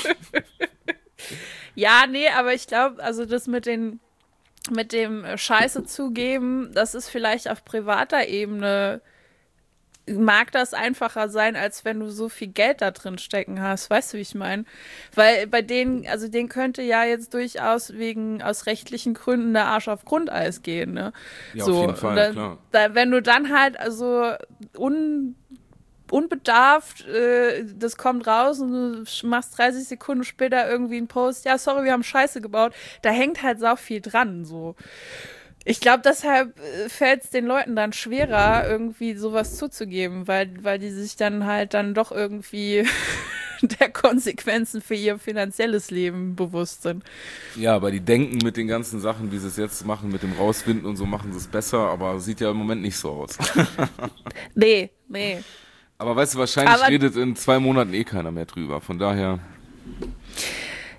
Ja, nee, aber ich glaube, also das mit den mit dem Scheiße zugeben, das ist vielleicht auf privater Ebene, mag das einfacher sein, als wenn du so viel Geld da drin stecken hast. Weißt du, wie ich meine? Weil bei denen, also denen könnte ja jetzt durchaus wegen, aus rechtlichen Gründen der Arsch auf Grundeis gehen, ne? Ja, so, auf jeden Fall, da, klar. Da, wenn du dann halt, also un, unbedarft, äh, das kommt raus und du machst dreißig Sekunden später irgendwie einen Post, ja, sorry, wir haben Scheiße gebaut, da hängt halt sau viel dran, so. Ich glaube, deshalb fällt es den Leuten dann schwerer, irgendwie sowas zuzugeben, weil, weil die sich dann halt dann doch irgendwie der Konsequenzen für ihr finanzielles Leben bewusst sind. Ja, aber die denken mit den ganzen Sachen, wie sie es jetzt machen, mit dem Rausfinden und so, machen sie es besser, aber sieht ja im Moment nicht so aus. Nee, nee. Aber weißt du, wahrscheinlich aber redet in zwei Monaten eh keiner mehr drüber, von daher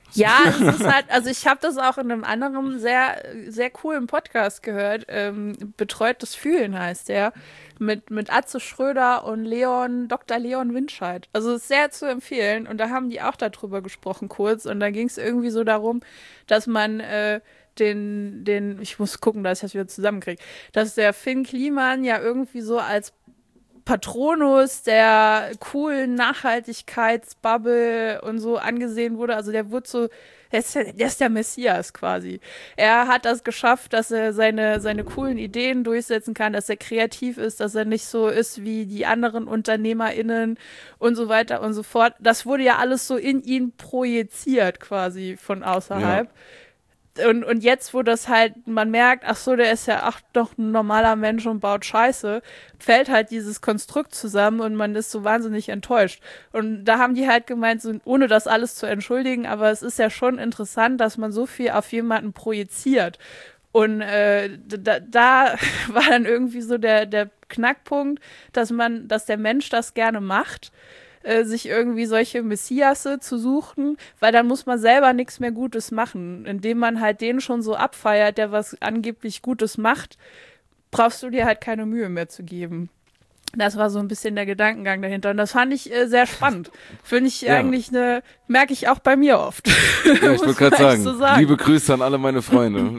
Ja, es ist halt, also ich habe das auch in einem anderen sehr, sehr coolen Podcast gehört. Ähm, Betreutes Fühlen heißt der. Mit, mit Atze Schröder und Leon, Doktor Leon Winscheid. Also ist sehr zu empfehlen. Und da haben die auch darüber gesprochen kurz. Und da ging es irgendwie so darum, dass man äh, den, den, ich muss gucken, dass ich das wieder zusammenkriege, dass der Finn Kliman ja irgendwie so als Patronus der coolen Nachhaltigkeitsbubble und so angesehen wurde. Also der wurde so, der ist, der, der ist der Messias quasi. Er hat das geschafft, dass er seine, seine coolen Ideen durchsetzen kann, dass er kreativ ist, dass er nicht so ist wie die anderen UnternehmerInnen und so weiter und so fort. Das wurde ja alles so in ihn projiziert quasi von außerhalb. Ja. Und, und jetzt, wo das halt, man merkt, ach so, der ist ja ach doch ein normaler Mensch und baut Scheiße, fällt halt dieses Konstrukt zusammen und man ist so wahnsinnig enttäuscht. Und da haben die halt gemeint, so, ohne das alles zu entschuldigen, aber es ist ja schon interessant, dass man so viel auf jemanden projiziert. Und äh, da, da war dann irgendwie so der, der Knackpunkt, dass man, dass der Mensch das gerne macht, Äh, sich irgendwie solche Messiasse zu suchen, weil dann muss man selber nichts mehr Gutes machen. Indem man halt den schon so abfeiert, der was angeblich Gutes macht, brauchst du dir halt keine Mühe mehr zu geben. Das war so ein bisschen der Gedankengang dahinter. Und das fand ich äh, sehr spannend. Finde ich ja. eigentlich eine, merke ich auch bei mir oft. Ja, ich wollte gerade sagen, so sagen, liebe Grüße an alle meine Freunde.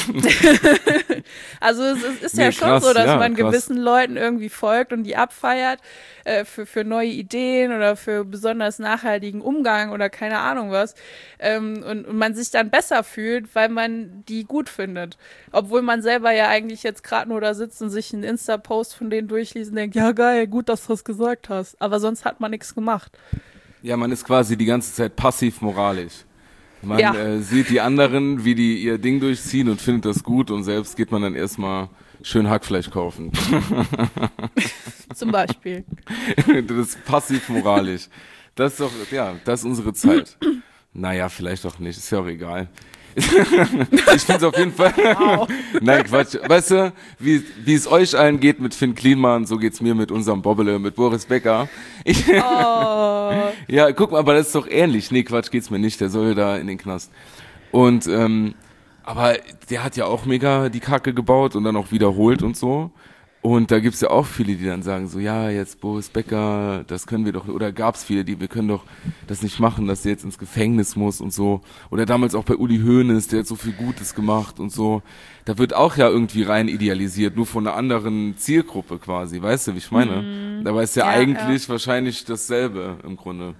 Also es, es ist nee, ja schon krass, so, dass ja, man krass. gewissen Leuten irgendwie folgt und die abfeiert äh, für, für neue Ideen oder für besonders nachhaltigen Umgang oder keine Ahnung was. Ähm, und, und man sich dann besser fühlt, weil man die gut findet. Obwohl man selber ja eigentlich jetzt gerade nur da sitzt und sich einen Insta-Post von denen durchliest und denkt, ja geil, gut, dass du das gesagt hast. Aber sonst hat man nichts gemacht. Ja, man ist quasi die ganze Zeit passiv moralisch. Man ja. äh, sieht die anderen, wie die ihr Ding durchziehen und findet das gut und selbst geht man dann erstmal schön Hackfleisch kaufen. Zum Beispiel. Das ist passiv moralisch. Das ist doch, ja, das ist unsere Zeit. Naja, vielleicht auch nicht, ist ja auch egal. Ich finde es auf jeden Fall. Wow. Nein, Quatsch. Weißt du, wie, wie es euch allen geht mit Finn Kliman, so geht's mir mit unserem Bobbele, mit Boris Becker. Ich, oh. Ja, guck mal, aber das ist doch ähnlich. Nee, Quatsch, geht's mir nicht. Der soll da in den Knast. Und, ähm, aber der hat ja auch mega die Kacke gebaut und dann auch wiederholt und so. Und da gibt's ja auch viele, die dann sagen so, ja, jetzt Boris Becker, das können wir doch, oder gab's viele, die, wir können doch das nicht machen, dass der jetzt ins Gefängnis muss und so. Oder damals auch bei Uli Hoeneß, der hat so viel Gutes gemacht und so. Da wird auch ja irgendwie rein idealisiert, nur von einer anderen Zielgruppe quasi, weißt du, wie ich meine? Mhm. Dabei ist ja, ja eigentlich ja. wahrscheinlich dasselbe im Grunde.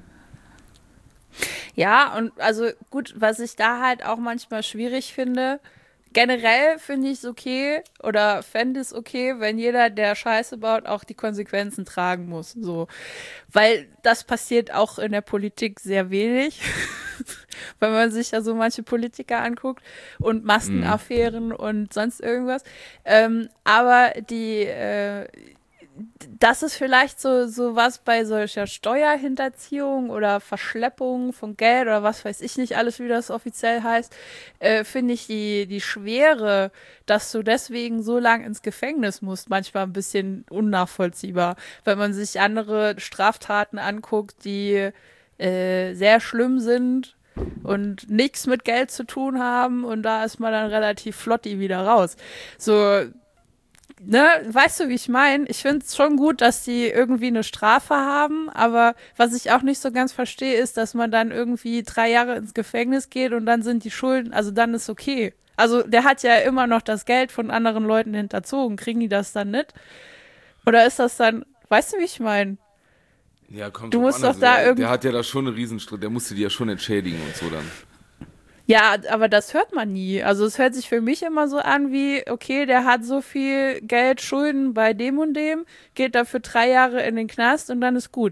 Ja, und also gut, was ich da halt auch manchmal schwierig finde, generell finde ich es okay oder fände es okay, wenn jeder, der Scheiße baut, auch die Konsequenzen tragen muss. So. Weil das passiert auch in der Politik sehr wenig, wenn man sich ja so manche Politiker anguckt und Maskenaffären mhm. und sonst irgendwas. Ähm, aber die äh, das ist vielleicht so, so was bei solcher Steuerhinterziehung oder Verschleppung von Geld oder was weiß ich nicht alles, wie das offiziell heißt, äh, finde ich die, die Schwere, dass du deswegen so lang ins Gefängnis musst, manchmal ein bisschen unnachvollziehbar. Wenn man sich andere Straftaten anguckt, die äh, sehr schlimm sind und nichts mit Geld zu tun haben und da ist man dann relativ flotti wieder raus. So, ne, weißt du, wie ich meine? Ich finde es schon gut, dass die irgendwie eine Strafe haben, aber was ich auch nicht so ganz verstehe, ist, dass man dann irgendwie drei Jahre ins Gefängnis geht und dann sind die Schulden, also dann ist okay. Also der hat ja immer noch das Geld von anderen Leuten hinterzogen. Kriegen die das dann nicht? Oder ist das dann, weißt du, wie ich meine? Ja, kommt du musst an, doch also da der, irgendwie. Der hat ja da schon eine Riesenstr- der musste die ja schon entschädigen und so dann. Ja, aber das hört man nie. Also es hört sich für mich immer so an wie, okay, der hat so viel Geld, Schulden bei dem und dem, geht dafür drei Jahre in den Knast und dann ist gut.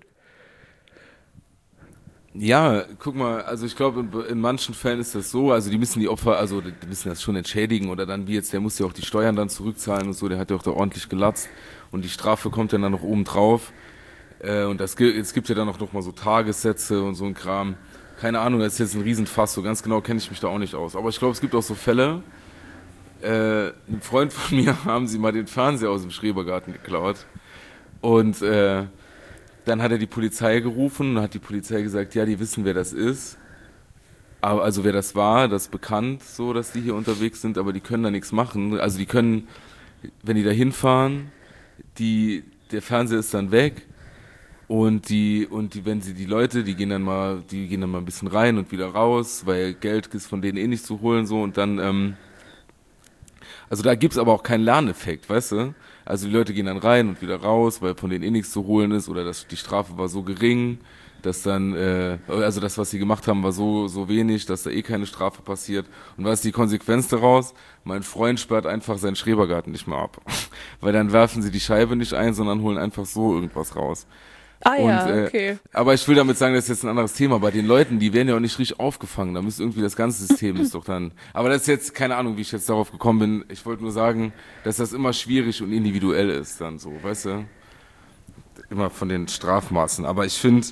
Ja, guck mal, also ich glaube, in, in manchen Fällen ist das so, also die müssen die Opfer, also die müssen das schon entschädigen oder dann wie jetzt, der muss ja auch die Steuern dann zurückzahlen und so, der hat ja auch da ordentlich gelatzt und die Strafe kommt dann, dann noch oben drauf äh, und das, es gibt ja dann auch noch mal so Tagessätze und so ein Kram. Keine Ahnung, das ist jetzt ein Riesenfass, so ganz genau kenne ich mich da auch nicht aus. Aber ich glaube, es gibt auch so Fälle, äh, ein Freund von mir haben sie mal den Fernseher aus dem Schrebergarten geklaut und äh, dann hat er die Polizei gerufen und hat die Polizei gesagt, ja, die wissen, wer das ist. aber also wer das war, das ist bekannt, so, dass die hier unterwegs sind, aber die können da nichts machen. Also die können, wenn die da hinfahren, die, der Fernseher ist dann weg und die, und die, wenn sie die Leute, die gehen dann mal, die gehen dann mal ein bisschen rein und wieder raus, weil Geld ist von denen eh nicht zu holen, so, und dann, ähm, also da gibt's aber auch keinen Lerneffekt, weißt du? Also die Leute gehen dann rein und wieder raus, weil von denen eh nichts zu holen ist oder dass die Strafe war so gering, dass dann, äh, also das, was sie gemacht haben, war so so wenig, dass da eh keine Strafe passiert. Und was ist die Konsequenz daraus? Mein Freund sperrt einfach seinen Schrebergarten nicht mehr ab. Weil dann werfen sie die Scheibe nicht ein, sondern holen einfach so irgendwas raus. Ah ja, und, äh, okay. Aber ich will damit sagen, das ist jetzt ein anderes Thema. Bei den Leuten, die werden ja auch nicht richtig aufgefangen. Da müsste irgendwie das ganze System ist doch dann. Aber das ist jetzt keine Ahnung, wie ich jetzt darauf gekommen bin. Ich wollte nur sagen, dass das immer schwierig und individuell ist dann so, weißt du? Immer von den Strafmaßen. Aber ich finde,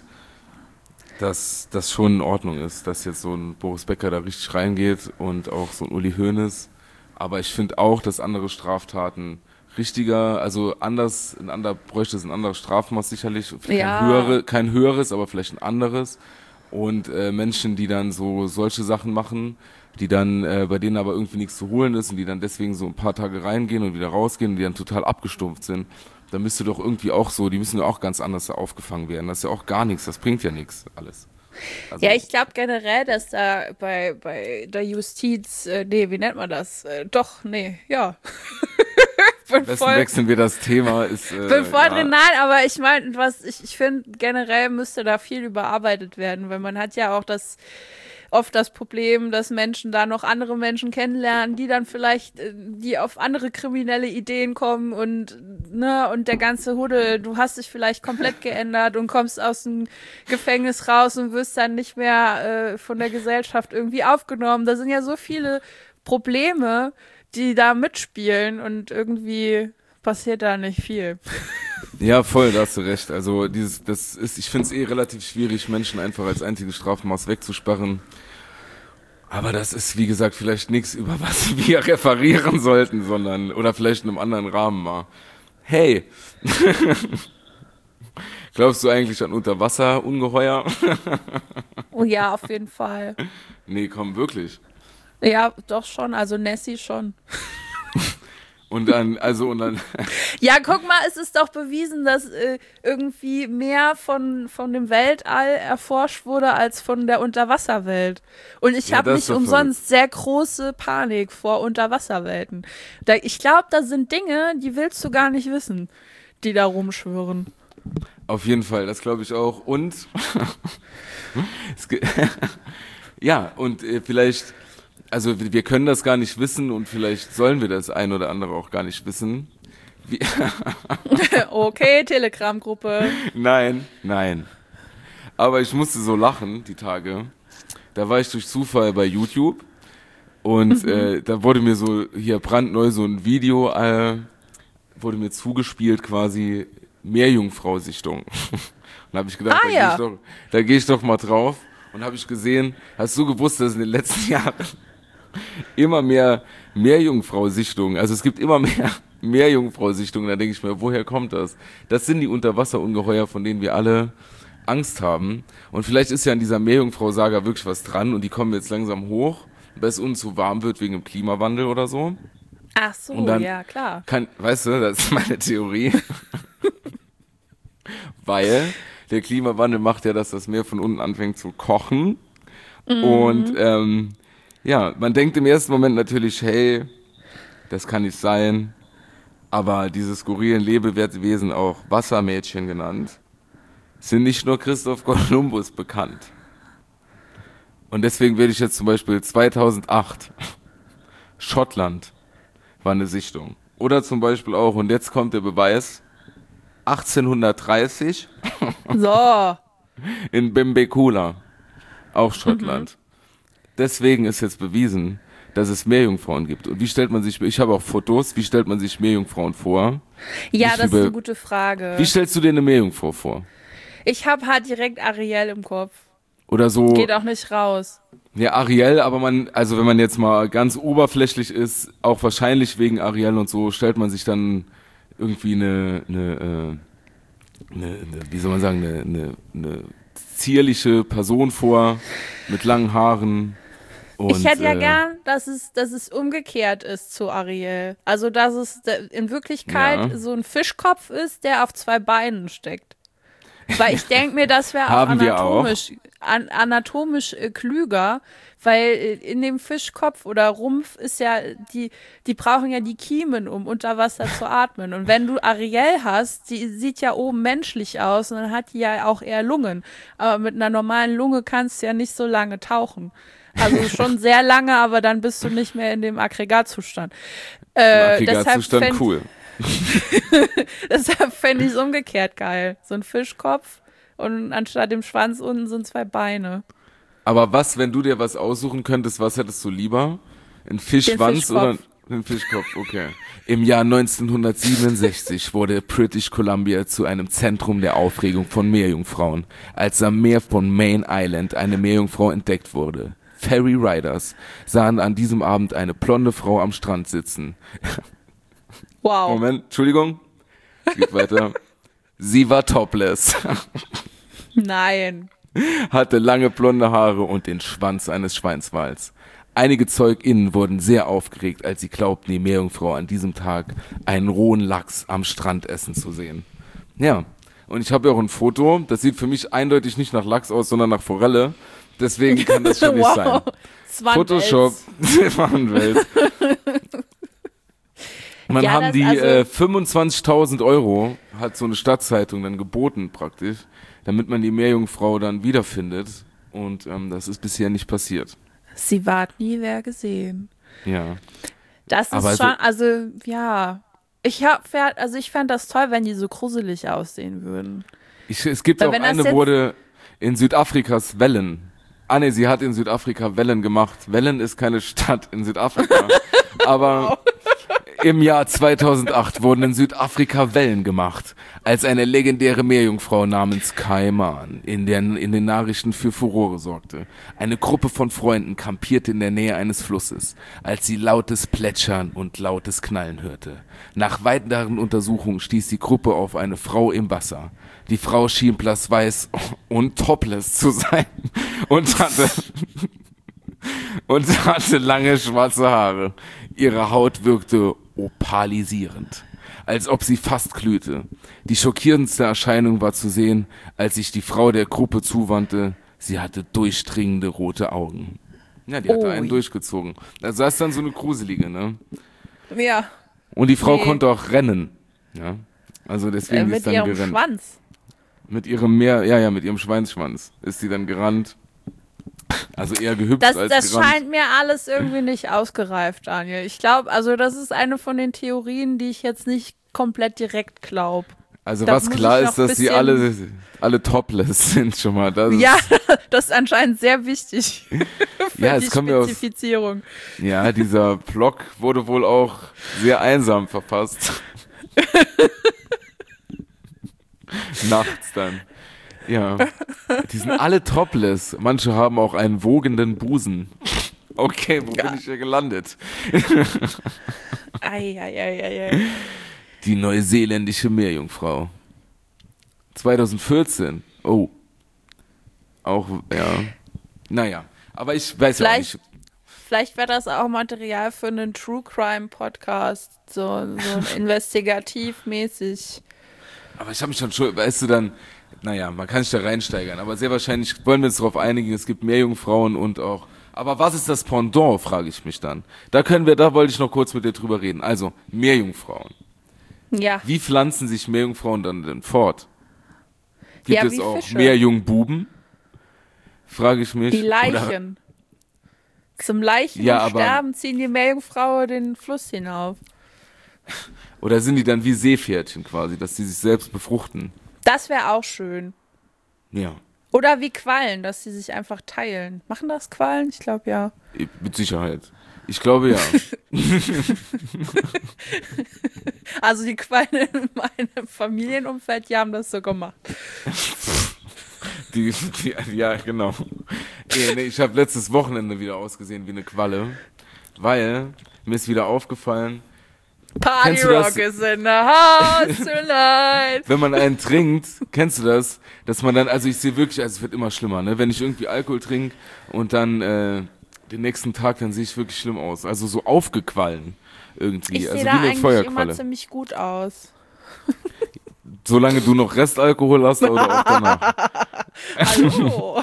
dass das schon in Ordnung ist, dass jetzt so ein Boris Becker da richtig reingeht und auch so ein Uli Hoeneß. Aber ich finde auch, dass andere Straftaten richtiger, also anders, ein anderer bräuchte es ein anderes Strafmaß sicherlich, Ja. kein, höhere, kein höheres, aber vielleicht ein anderes. Und äh, Menschen, die dann so solche Sachen machen, die dann äh, bei denen aber irgendwie nichts zu holen ist und die dann deswegen so ein paar Tage reingehen und wieder rausgehen und die dann total abgestumpft sind, da müsste doch irgendwie auch so, die müssen ja auch ganz anders da aufgefangen werden. Das ist ja auch gar nichts, das bringt ja nichts alles. Also, Ja, ich glaube generell, dass da bei, bei der Justiz, äh, nee, wie nennt man das? Äh, doch, nee, ja. bin am besten voll, wechseln wir das Thema. Ist, äh, bin voll ja. drin, nein, aber ich meine, was, ich, ich finde, generell müsste da viel überarbeitet werden, weil man hat ja auch das, oft das Problem, dass Menschen da noch andere Menschen kennenlernen, die dann vielleicht, äh, die auf andere kriminelle Ideen kommen und, ne, und der ganze Hude, du hast dich vielleicht komplett geändert und kommst aus dem Gefängnis raus und wirst dann nicht mehr äh, von der Gesellschaft irgendwie aufgenommen. Da sind ja so viele Probleme, die da mitspielen und irgendwie passiert da nicht viel. Ja, voll, da hast du recht. Also dieses, das ist, ich finde es eh relativ schwierig, Menschen einfach als einziges Strafmaß wegzusperren. Aber das ist, wie gesagt, vielleicht nichts, über was wir referieren sollten, sondern, oder vielleicht in einem anderen Rahmen mal. Hey, glaubst du eigentlich an Unterwasserungeheuer? Oh ja, auf jeden Fall. Nee, komm, wirklich. Ja, doch schon, also Nessie schon. Und dann, also, und dann, Ja, guck mal, es ist doch bewiesen, dass äh, irgendwie mehr von, von dem Weltall erforscht wurde als von der Unterwasserwelt. Und ich Ja, habe das nicht ist doch umsonst sehr große Panik vor Unterwasserwelten. Da, ich glaube, da sind Dinge, die willst du gar nicht wissen, die da rumschwören. auf jeden Fall, das glaube ich auch. Und, es ge- ja, und äh, vielleicht, also wir wir können das gar nicht wissen und vielleicht sollen wir das ein oder andere auch gar nicht wissen. Wie, Okay, Telegram-Gruppe. nein, nein. Aber ich musste so lachen, die Tage. Da war ich durch Zufall bei YouTube und äh, da wurde mir so hier brandneu so ein Video, äh, wurde mir zugespielt quasi Meerjungfrau-Sichtung. Und habe ich gedacht, Ah, da ja. gehe ich doch, da gehe ich doch mal drauf. Und habe ich gesehen, hast du gewusst, dass in den letzten Jahren immer mehr Meerjungfrau-Sichtungen, also es gibt immer mehr Meerjungfrau-Sichtungen, da denke ich mir, woher kommt das? Das sind die Unterwasserungeheuer, von denen wir alle Angst haben. Und vielleicht ist ja an dieser Meerjungfrau-Saga wirklich was dran und die kommen jetzt langsam hoch, weil es uns zu warm wird wegen dem Klimawandel oder so. Ach so, Und dann ja, klar. Kann, weißt du, das ist meine Theorie. Weil der Klimawandel macht ja, dass das Meer von unten anfängt zu kochen. Mhm. Und ähm, ja, man denkt im ersten Moment natürlich, hey, das kann nicht sein. Aber diese skurrilen Lebewesen, auch Wassermädchen genannt, sind nicht nur Christoph Kolumbus bekannt. Und deswegen werde ich jetzt zum Beispiel zweitausendacht, Schottland war eine Sichtung. Oder zum Beispiel auch, und jetzt kommt der Beweis, achtzehnhundertdreißig So. in Benbecula, auch Schottland. Deswegen ist jetzt bewiesen, dass es Meerjungfrauen gibt. Und wie stellt man sich, ich habe auch Fotos, wie stellt man sich Meerjungfrauen vor? Ja, Nicht das ist über- eine gute Frage. Wie stellst du dir eine Meerjungfrau vor? Ich habe halt direkt Ariel im Kopf. Oder so, Geht auch nicht raus. ja, Ariel, aber man, also wenn man jetzt mal ganz oberflächlich ist, auch wahrscheinlich wegen Ariel und so, stellt man sich dann irgendwie eine, eine, äh, eine, eine wie soll man sagen, eine, eine, eine zierliche Person vor, mit langen Haaren, Und, ich hätte ja äh, gern, dass es, dass es umgekehrt ist zu Ariel. Also, dass es in Wirklichkeit Ja. so ein Fischkopf ist, der auf zwei Beinen steckt. Weil ich denke mir, das wäre auch Haben wir anatomisch, an, anatomisch äh, klüger, weil äh, in dem Fischkopf oder Rumpf ist ja, die, die brauchen ja die Kiemen, um unter Wasser zu atmen. Und wenn du Ariel hast, die sieht ja oben menschlich aus und dann hat die ja auch eher Lungen. Aber mit einer normalen Lunge kannst du ja nicht so lange tauchen. Also schon sehr lange, aber dann bist du nicht mehr in dem Aggregatzustand. Äh, Aggregatzustand, deshalb fänd- cool. Deshalb fände ich es umgekehrt geil. So ein Fischkopf und anstatt dem Schwanz unten sind zwei Beine. Aber was, wenn du dir was aussuchen könntest, was hättest du lieber? Ein Fischschwanz Fischkopf. oder ein Fischkopf? Okay. Im Jahr neunzehnhundertsiebenundsechzig wurde British Columbia zu einem Zentrum der Aufregung von Meerjungfrauen, als am Meer von Main Island eine Meerjungfrau entdeckt wurde. Ferry Riders sahen an diesem Abend eine blonde Frau am Strand sitzen. Wow. Moment, Entschuldigung. Es geht weiter. Sie war topless, Nein. hatte lange blonde Haare und den Schwanz eines Schweinswals. Einige ZeugInnen wurden sehr aufgeregt, als sie glaubten, die Meerjungfrau an diesem Tag einen rohen Lachs am Strand essen zu sehen. Ja, und ich habe ja auch ein Foto, das sieht für mich eindeutig nicht nach Lachs aus, sondern nach Forelle. Deswegen kann das schon nicht Wow. sein. Es war ein Photoshop, Wels. Welt. Und dann Ja, haben das- die also- äh, fünfundzwanzigtausend Euro, hat so eine Stadtzeitung dann geboten praktisch, damit man die Meerjungfrau dann wiederfindet. Und ähm, das ist bisher nicht passiert. Sie ward nie wer gesehen. Ja. Das ist Aber schon, also- also ja. Ich hab, also ich fände das toll, wenn die so gruselig aussehen würden. Ich, es gibt Weil auch wenn das eine, jetzt- wurde in Südafrikas Wellen. Ah ne, sie hat in Südafrika Wellen gemacht. Wellen ist keine Stadt in Südafrika. Aber im Jahr zweitausendacht wurden in Südafrika Wellen gemacht, als eine legendäre Meerjungfrau namens Kaiman in, der, in den Nachrichten für Furore sorgte. Eine Gruppe von Freunden kampierte in der Nähe eines Flusses, als sie lautes Plätschern und lautes Knallen hörte. Nach weiteren Untersuchungen stieß die Gruppe auf eine Frau im Wasser. Die Frau schien blassweiß und topless zu sein und hatte, und hatte lange schwarze Haare. Ihre Haut wirkte opalisierend, als ob sie fast glühte. Die schockierendste Erscheinung war zu sehen, als sich die Frau der Gruppe zuwandte. Sie hatte durchdringende rote Augen. Ja, die hatte Ui. einen durchgezogen. Also das ist dann so eine gruselige, ne? Ja. Und die Frau Nee. konnte auch rennen. Ja. Also Äh, deswegen ist mit dann ihrem gerannt. Schwanz. Mit ihrem Meer, ja, ja, mit ihrem Schweinsschwanz ist sie dann gerannt. Also eher gehüpft Das, als das gerannt. scheint mir alles irgendwie nicht ausgereift, Daniel. Ich glaube, also das ist eine von den Theorien, die ich jetzt nicht komplett direkt glaube. Also da was muss klar ich ist, noch dass sie bisschen- alle, alle topless sind schon mal. Das Ja, ist, das ist anscheinend sehr wichtig für Ja, die es kommt mir aus- Spezifizierung. ja, dieser Blog wurde wohl auch sehr einsam verfasst. Nachts dann. Ja. Die sind alle topless. Manche haben auch einen wogenden Busen. Okay, wo bin ich hier gelandet? Eieieiei. Die neuseeländische Meerjungfrau. zweitausendvierzehn. Oh. Auch, ja. Naja. Aber ich weiß ja auch Vielleicht- nicht. Vielleicht wäre das auch Material für einen True Crime Podcast, so, so investigativmäßig. Aber ich habe mich schon schon, weißt du dann, naja, man kann sich da reinsteigern, aber sehr wahrscheinlich wollen wir uns darauf einigen, es gibt Meerjungfrauen und auch, aber was ist das Pendant, frage ich mich dann. Da können wir, da wollte ich noch kurz mit dir drüber reden. Also, Meerjungfrauen. Ja, Wie pflanzen sich Meerjungfrauen dann denn fort? Gibt Ja, es wie auch Fische. Meerjungbuben? Frage ich mich. die Oder, Leichen. Zum Leichen Ja, und aber- Sterben ziehen die Meerjungfrauen den Fluss hinauf. oder sind die dann wie Seepferdchen quasi, dass sie sich selbst befruchten? Das wäre auch schön. Ja, Oder wie Quallen, dass sie sich einfach teilen. Machen das Quallen? Ich glaube ja. mit Sicherheit. Ich glaube ja. Also die Quallen in meinem Familienumfeld, die haben das so gemacht. Die, die, ja, genau. Nee, nee, ich habe letztes Wochenende wieder ausgesehen wie eine Qualle, weil mir ist wieder aufgefallen, Party Kennst du das? Rock is in the house tonight. wenn man einen trinkt, kennst du das, dass man dann, also ich sehe wirklich, also es wird immer schlimmer, ne? Wenn ich irgendwie Alkohol trinke und dann, äh, den nächsten Tag, dann sehe ich wirklich schlimm aus. Also so aufgequallen irgendwie. Ich also sehe wie da eine eigentlich Feuerqualle. immer ziemlich gut aus. Solange du noch Restalkohol hast oder auch danach. Hallo.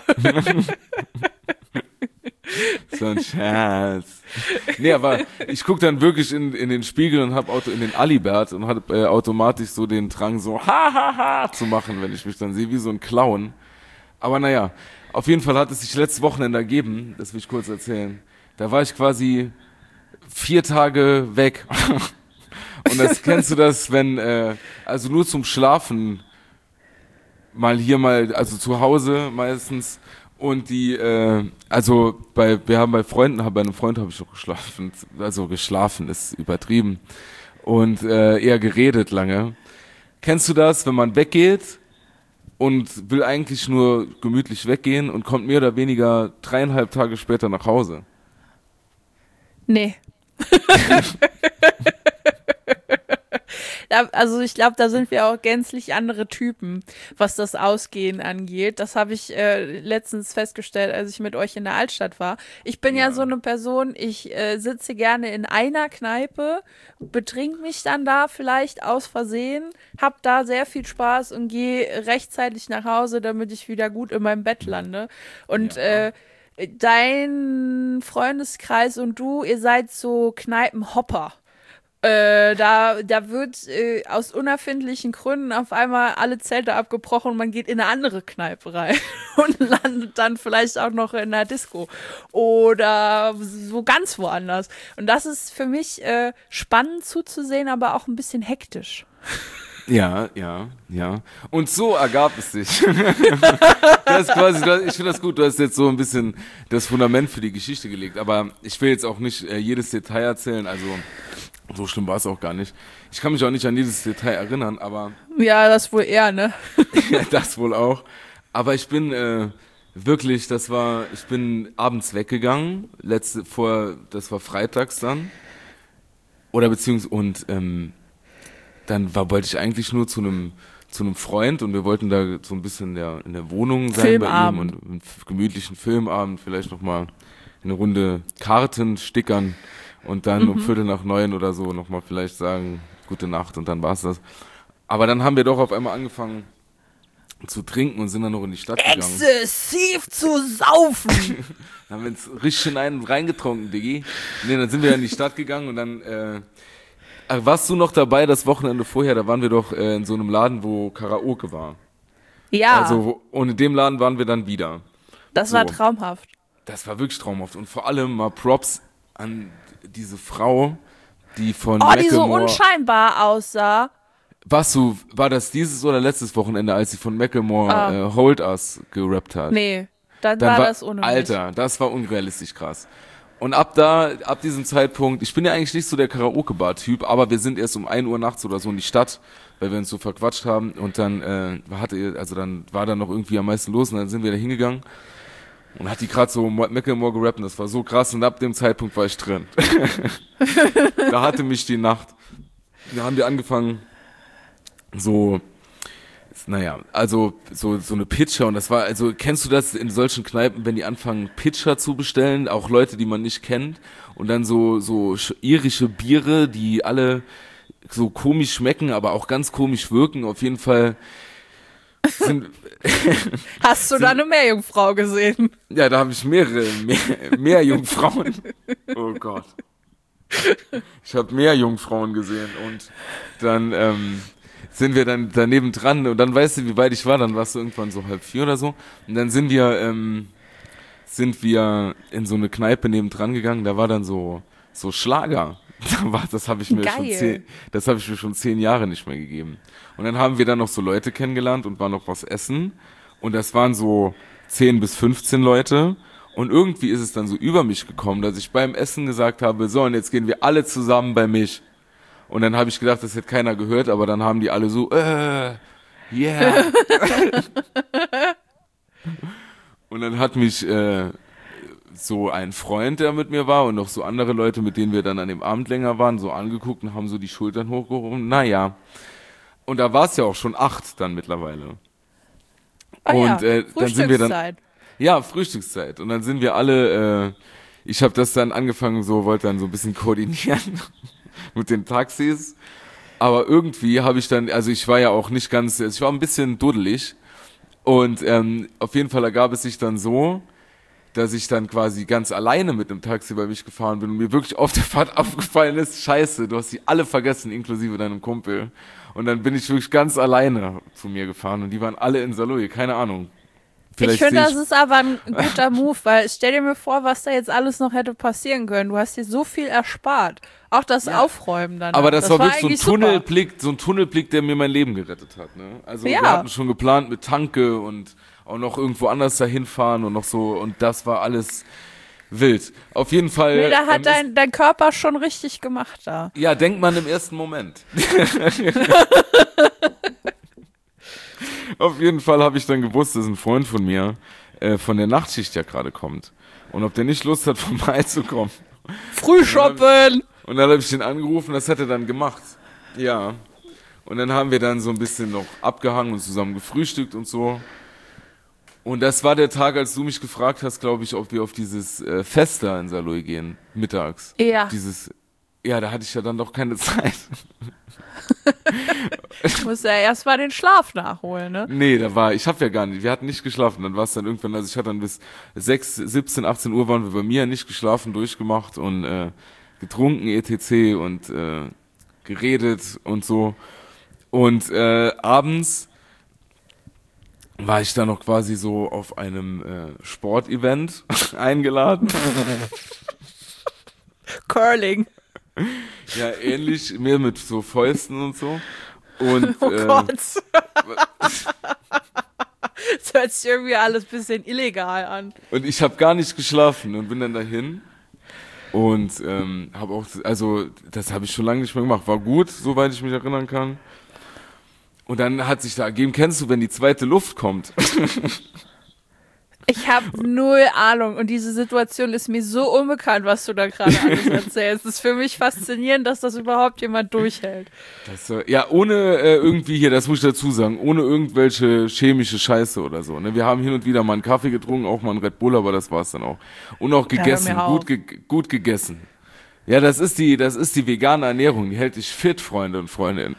So ein Scherz. Nee, aber ich gucke dann wirklich in, in den Spiegel und hab Auto in den Alibert und hab äh, automatisch so den Drang, so ha ha ha zu machen, wenn ich mich dann sehe, wie so ein Clown. Aber naja, auf jeden Fall hat es sich letztes Wochenende ergeben, das will ich kurz erzählen. Da war ich quasi vier Tage weg. Und das kennst du das, wenn, äh, also nur zum Schlafen, mal hier mal, also zu Hause meistens. Und die, äh, also bei, wir haben bei Freunden, bei einem Freund habe ich auch geschlafen, also geschlafen ist übertrieben und äh, eher geredet lange. Kennst du das, wenn man weggeht und will eigentlich nur gemütlich weggehen und kommt mehr oder weniger dreieinhalb Tage später nach Hause? Nee. Da, also ich glaube, da sind wir auch gänzlich andere Typen, was das Ausgehen angeht. Das habe ich äh, letztens festgestellt, als ich mit euch in der Altstadt war. Ich bin ja, ja so eine Person, ich äh, sitze gerne in einer Kneipe, betrink mich dann da vielleicht aus Versehen, hab da sehr viel Spaß und gehe rechtzeitig nach Hause, damit ich wieder gut in meinem Bett lande. Und ja. äh, dein Freundeskreis und du, ihr seid so Kneipenhopper. Äh, da, da wird äh, aus unerfindlichen Gründen auf einmal alle Zelte abgebrochen und man geht in eine andere Kneipe rein und landet dann vielleicht auch noch in einer Disco oder so ganz woanders. Und das ist für mich äh, spannend zuzusehen, aber auch ein bisschen hektisch. Ja, ja, ja. Und so ergab es sich. Das ist quasi, ich finde das gut, du hast jetzt so ein bisschen das Fundament für die Geschichte gelegt, aber ich will jetzt auch nicht äh, jedes Detail erzählen, also so schlimm war es auch gar nicht. Ich kann mich auch nicht an jedes Detail erinnern, aber... Ja, das wohl eher, ne? Ja, das wohl auch. Aber ich bin äh, wirklich, das war, ich bin abends weggegangen, letzte, vor, das war freitags dann. Oder beziehungsweise, und ähm, dann war, wollte ich eigentlich nur zu einem zu einem Freund und wir wollten da so ein bisschen in der, in der Wohnung sein Filmabend. bei ihm und einen gemütlichen Filmabend, vielleicht nochmal eine Runde Karten stickern. Und dann mhm. um Viertel nach neun oder so nochmal vielleicht sagen, gute Nacht und dann war's das. Aber dann haben wir doch auf einmal angefangen zu trinken und sind dann noch in die Stadt gegangen. Exzessiv zu saufen! Dann haben wir uns richtig schön einen reingetrunken, Diggi. Nee, dann sind wir in die Stadt gegangen und dann, äh, warst du noch dabei das Wochenende vorher? Da waren wir doch äh, in so einem Laden, wo Karaoke war. Ja. Also, und in dem Laden waren wir dann wieder. Das so. war traumhaft. Das war wirklich traumhaft und vor allem mal Props an diese Frau, die von Oh, die so Macklemore, unscheinbar aussah. Warst du, war das dieses oder letztes Wochenende, als sie von Macklemore Ah. äh, Hold Us gerappt hat? Nee, dann, Dann war, war das ohne mich. Alter, das war unrealistisch krass. Und ab da, ab diesem Zeitpunkt, ich bin ja eigentlich nicht so der Karaoke-Bar-Typ, aber wir sind erst um ein Uhr nachts oder so in die Stadt, weil wir uns so verquatscht haben und dann äh, hatte, also dann war da noch irgendwie am meisten los und dann sind wir da hingegangen. Und hat die gerade so Macklemore gerappt und das war so krass und ab dem Zeitpunkt war ich drin. Da hatte mich die Nacht. Da haben wir angefangen, so, naja, also so, so eine Pitcher und das war, also kennst du das in solchen Kneipen, wenn die anfangen Pitcher zu bestellen, auch Leute, die man nicht kennt und dann so, so irische Biere, die alle so komisch schmecken, aber auch ganz komisch wirken, auf jeden Fall sind... Hast du da eine Meerjungfrau gesehen? Ja, da habe ich mehrere, mehr, mehr Jungfrauen. Oh Gott. Ich habe mehr Jungfrauen gesehen und dann ähm, sind wir dann daneben dran und dann weißt du, wie weit ich war, dann warst du irgendwann so halb vier oder so und dann sind wir ähm, sind wir in so eine Kneipe neben dran gegangen, da war dann so so Schlager. Das habe ich mir Geil. schon zehn, das habe ich mir schon zehn Jahre nicht mehr gegeben. Und dann haben wir dann noch so Leute kennengelernt und waren noch was essen. Und das waren so zehn bis fünfzehn Leute. Und irgendwie ist es dann so über mich gekommen, dass ich beim Essen gesagt habe, so und jetzt gehen wir alle zusammen bei mich. Und dann habe ich gedacht, das hätte keiner gehört, aber dann haben die alle so, äh, yeah. Und dann hat mich äh, so ein Freund, der mit mir war und noch so andere Leute, mit denen wir dann an dem Abend länger waren, so angeguckt und haben so die Schultern hochgehoben. Naja. Und da war es ja auch schon acht dann mittlerweile. Ah und ja, äh, dann sind wir dann Frühstückszeit. ja Frühstückszeit und dann sind wir alle äh, ich habe das dann angefangen, so wollte dann so ein bisschen koordinieren mit den Taxis. Aber irgendwie habe ich dann, also ich war ja auch nicht ganz, ich war ein bisschen duddelig. Und ähm, auf jeden Fall ergab es sich dann so, dass ich dann quasi ganz alleine mit einem Taxi bei mich gefahren bin und mir wirklich auf der Fahrt aufgefallen ist, scheiße, du hast die alle vergessen, inklusive deinem Kumpel. Und dann bin ich wirklich ganz alleine zu mir gefahren und die waren alle in Saarlouis, keine Ahnung. Vielleicht ich finde, ich das ist aber ein guter Move, weil stell dir mir vor, was da jetzt alles noch hätte passieren können. Du hast dir so viel erspart. Auch das ja. Aufräumen dann. Aber das, das war wirklich so ein super. Tunnelblick, so ein Tunnelblick, der mir mein Leben gerettet hat. Ne? Also ja. wir hatten schon geplant mit Tanke und auch noch irgendwo anders dahin fahren und noch so und das war alles wild. Auf jeden Fall. Nee, da hat ähm, dein, dein Körper schon richtig gemacht da. Ja, denkt man im ersten Moment. Auf jeden Fall habe ich dann gewusst, dass ein Freund von mir äh, von der Nachtschicht ja gerade kommt. Und ob der nicht Lust hat, vorbeizukommen. Früh shoppen! Und dann habe ich den angerufen, das hat er dann gemacht. Ja. Und dann haben wir dann so ein bisschen noch abgehangen und zusammen gefrühstückt und so. Und das war der Tag, als du mich gefragt hast, glaube ich, ob wir auf dieses äh, Fest da in Saarlouis gehen, mittags. Ja. Dieses, ja, da hatte ich ja dann doch keine Zeit. Ich muss ja erst mal den Schlaf nachholen, ne? Nee, da war, ich hab ja gar nicht, wir hatten nicht geschlafen, dann war es dann irgendwann, also ich hatte dann bis sechs, siebzehn, achtzehn Uhr waren wir bei mir, nicht geschlafen, durchgemacht und äh, getrunken, et cetera und äh, geredet und so. Und äh, abends war ich dann noch quasi so auf einem äh, Sportevent eingeladen. Curling. Ja, ähnlich, mehr mit so Fäusten und so. Und, oh äh, Gott. Das hört sich irgendwie alles ein bisschen illegal an. Und ich habe gar nicht geschlafen und bin dann dahin und ähm, habe auch, also das habe ich schon lange nicht mehr gemacht. War gut, soweit ich mich erinnern kann. Und dann hat sich da ergeben, kennst du, wenn die zweite Luft kommt? Ich habe null Ahnung und diese Situation ist mir so unbekannt, was du da gerade alles erzählst. Es ist für mich faszinierend, dass das überhaupt jemand durchhält. Das, äh, ja, ohne äh, irgendwie hier, das muss ich dazu sagen, ohne irgendwelche chemische Scheiße oder so. Ne? Wir haben hin und wieder mal einen Kaffee getrunken, auch mal einen Red Bull, aber das war's dann auch. Und auch gegessen, ja, gut, ge gut gegessen. Ja, das ist die, das ist die vegane Ernährung, die hält dich fit, Freunde und Freundinnen.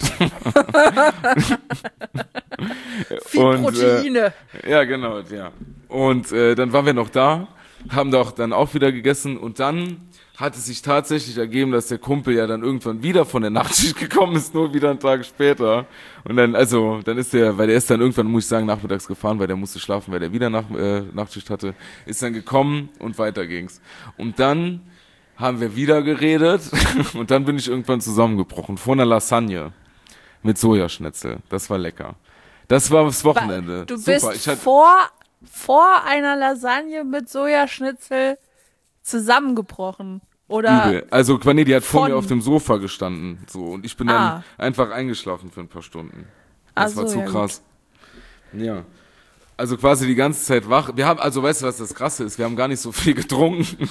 Viel und, Proteine. Äh, ja, genau, ja. Und äh, dann waren wir noch da, haben doch dann auch wieder gegessen und dann hat es sich tatsächlich ergeben, dass der Kumpel ja dann irgendwann wieder von der Nachtschicht gekommen ist, nur wieder einen Tag später. Und dann, also, dann ist der, weil der ist dann irgendwann, muss ich sagen, nachmittags gefahren, weil der musste schlafen, weil der wieder nach, äh, Nachtschicht hatte, ist dann gekommen und weiter ging's. Und dann haben wir wieder geredet und dann bin ich irgendwann zusammengebrochen vor einer Lasagne mit Sojaschnitzel. Das war lecker. Das war das Wochenende. Du Super. bist ich hatte, vor, vor einer Lasagne mit Sojaschnitzel zusammengebrochen, oder? Übel. Also, nee, die hat vor von mir auf dem Sofa gestanden, so, und ich bin ah. dann einfach eingeschlafen für ein paar Stunden. Das Ach war so, zu ja, krass. Gut. Ja. Also quasi die ganze Zeit wach. Wir haben, also weißt du, was das Krasse ist? Wir haben gar nicht so viel getrunken.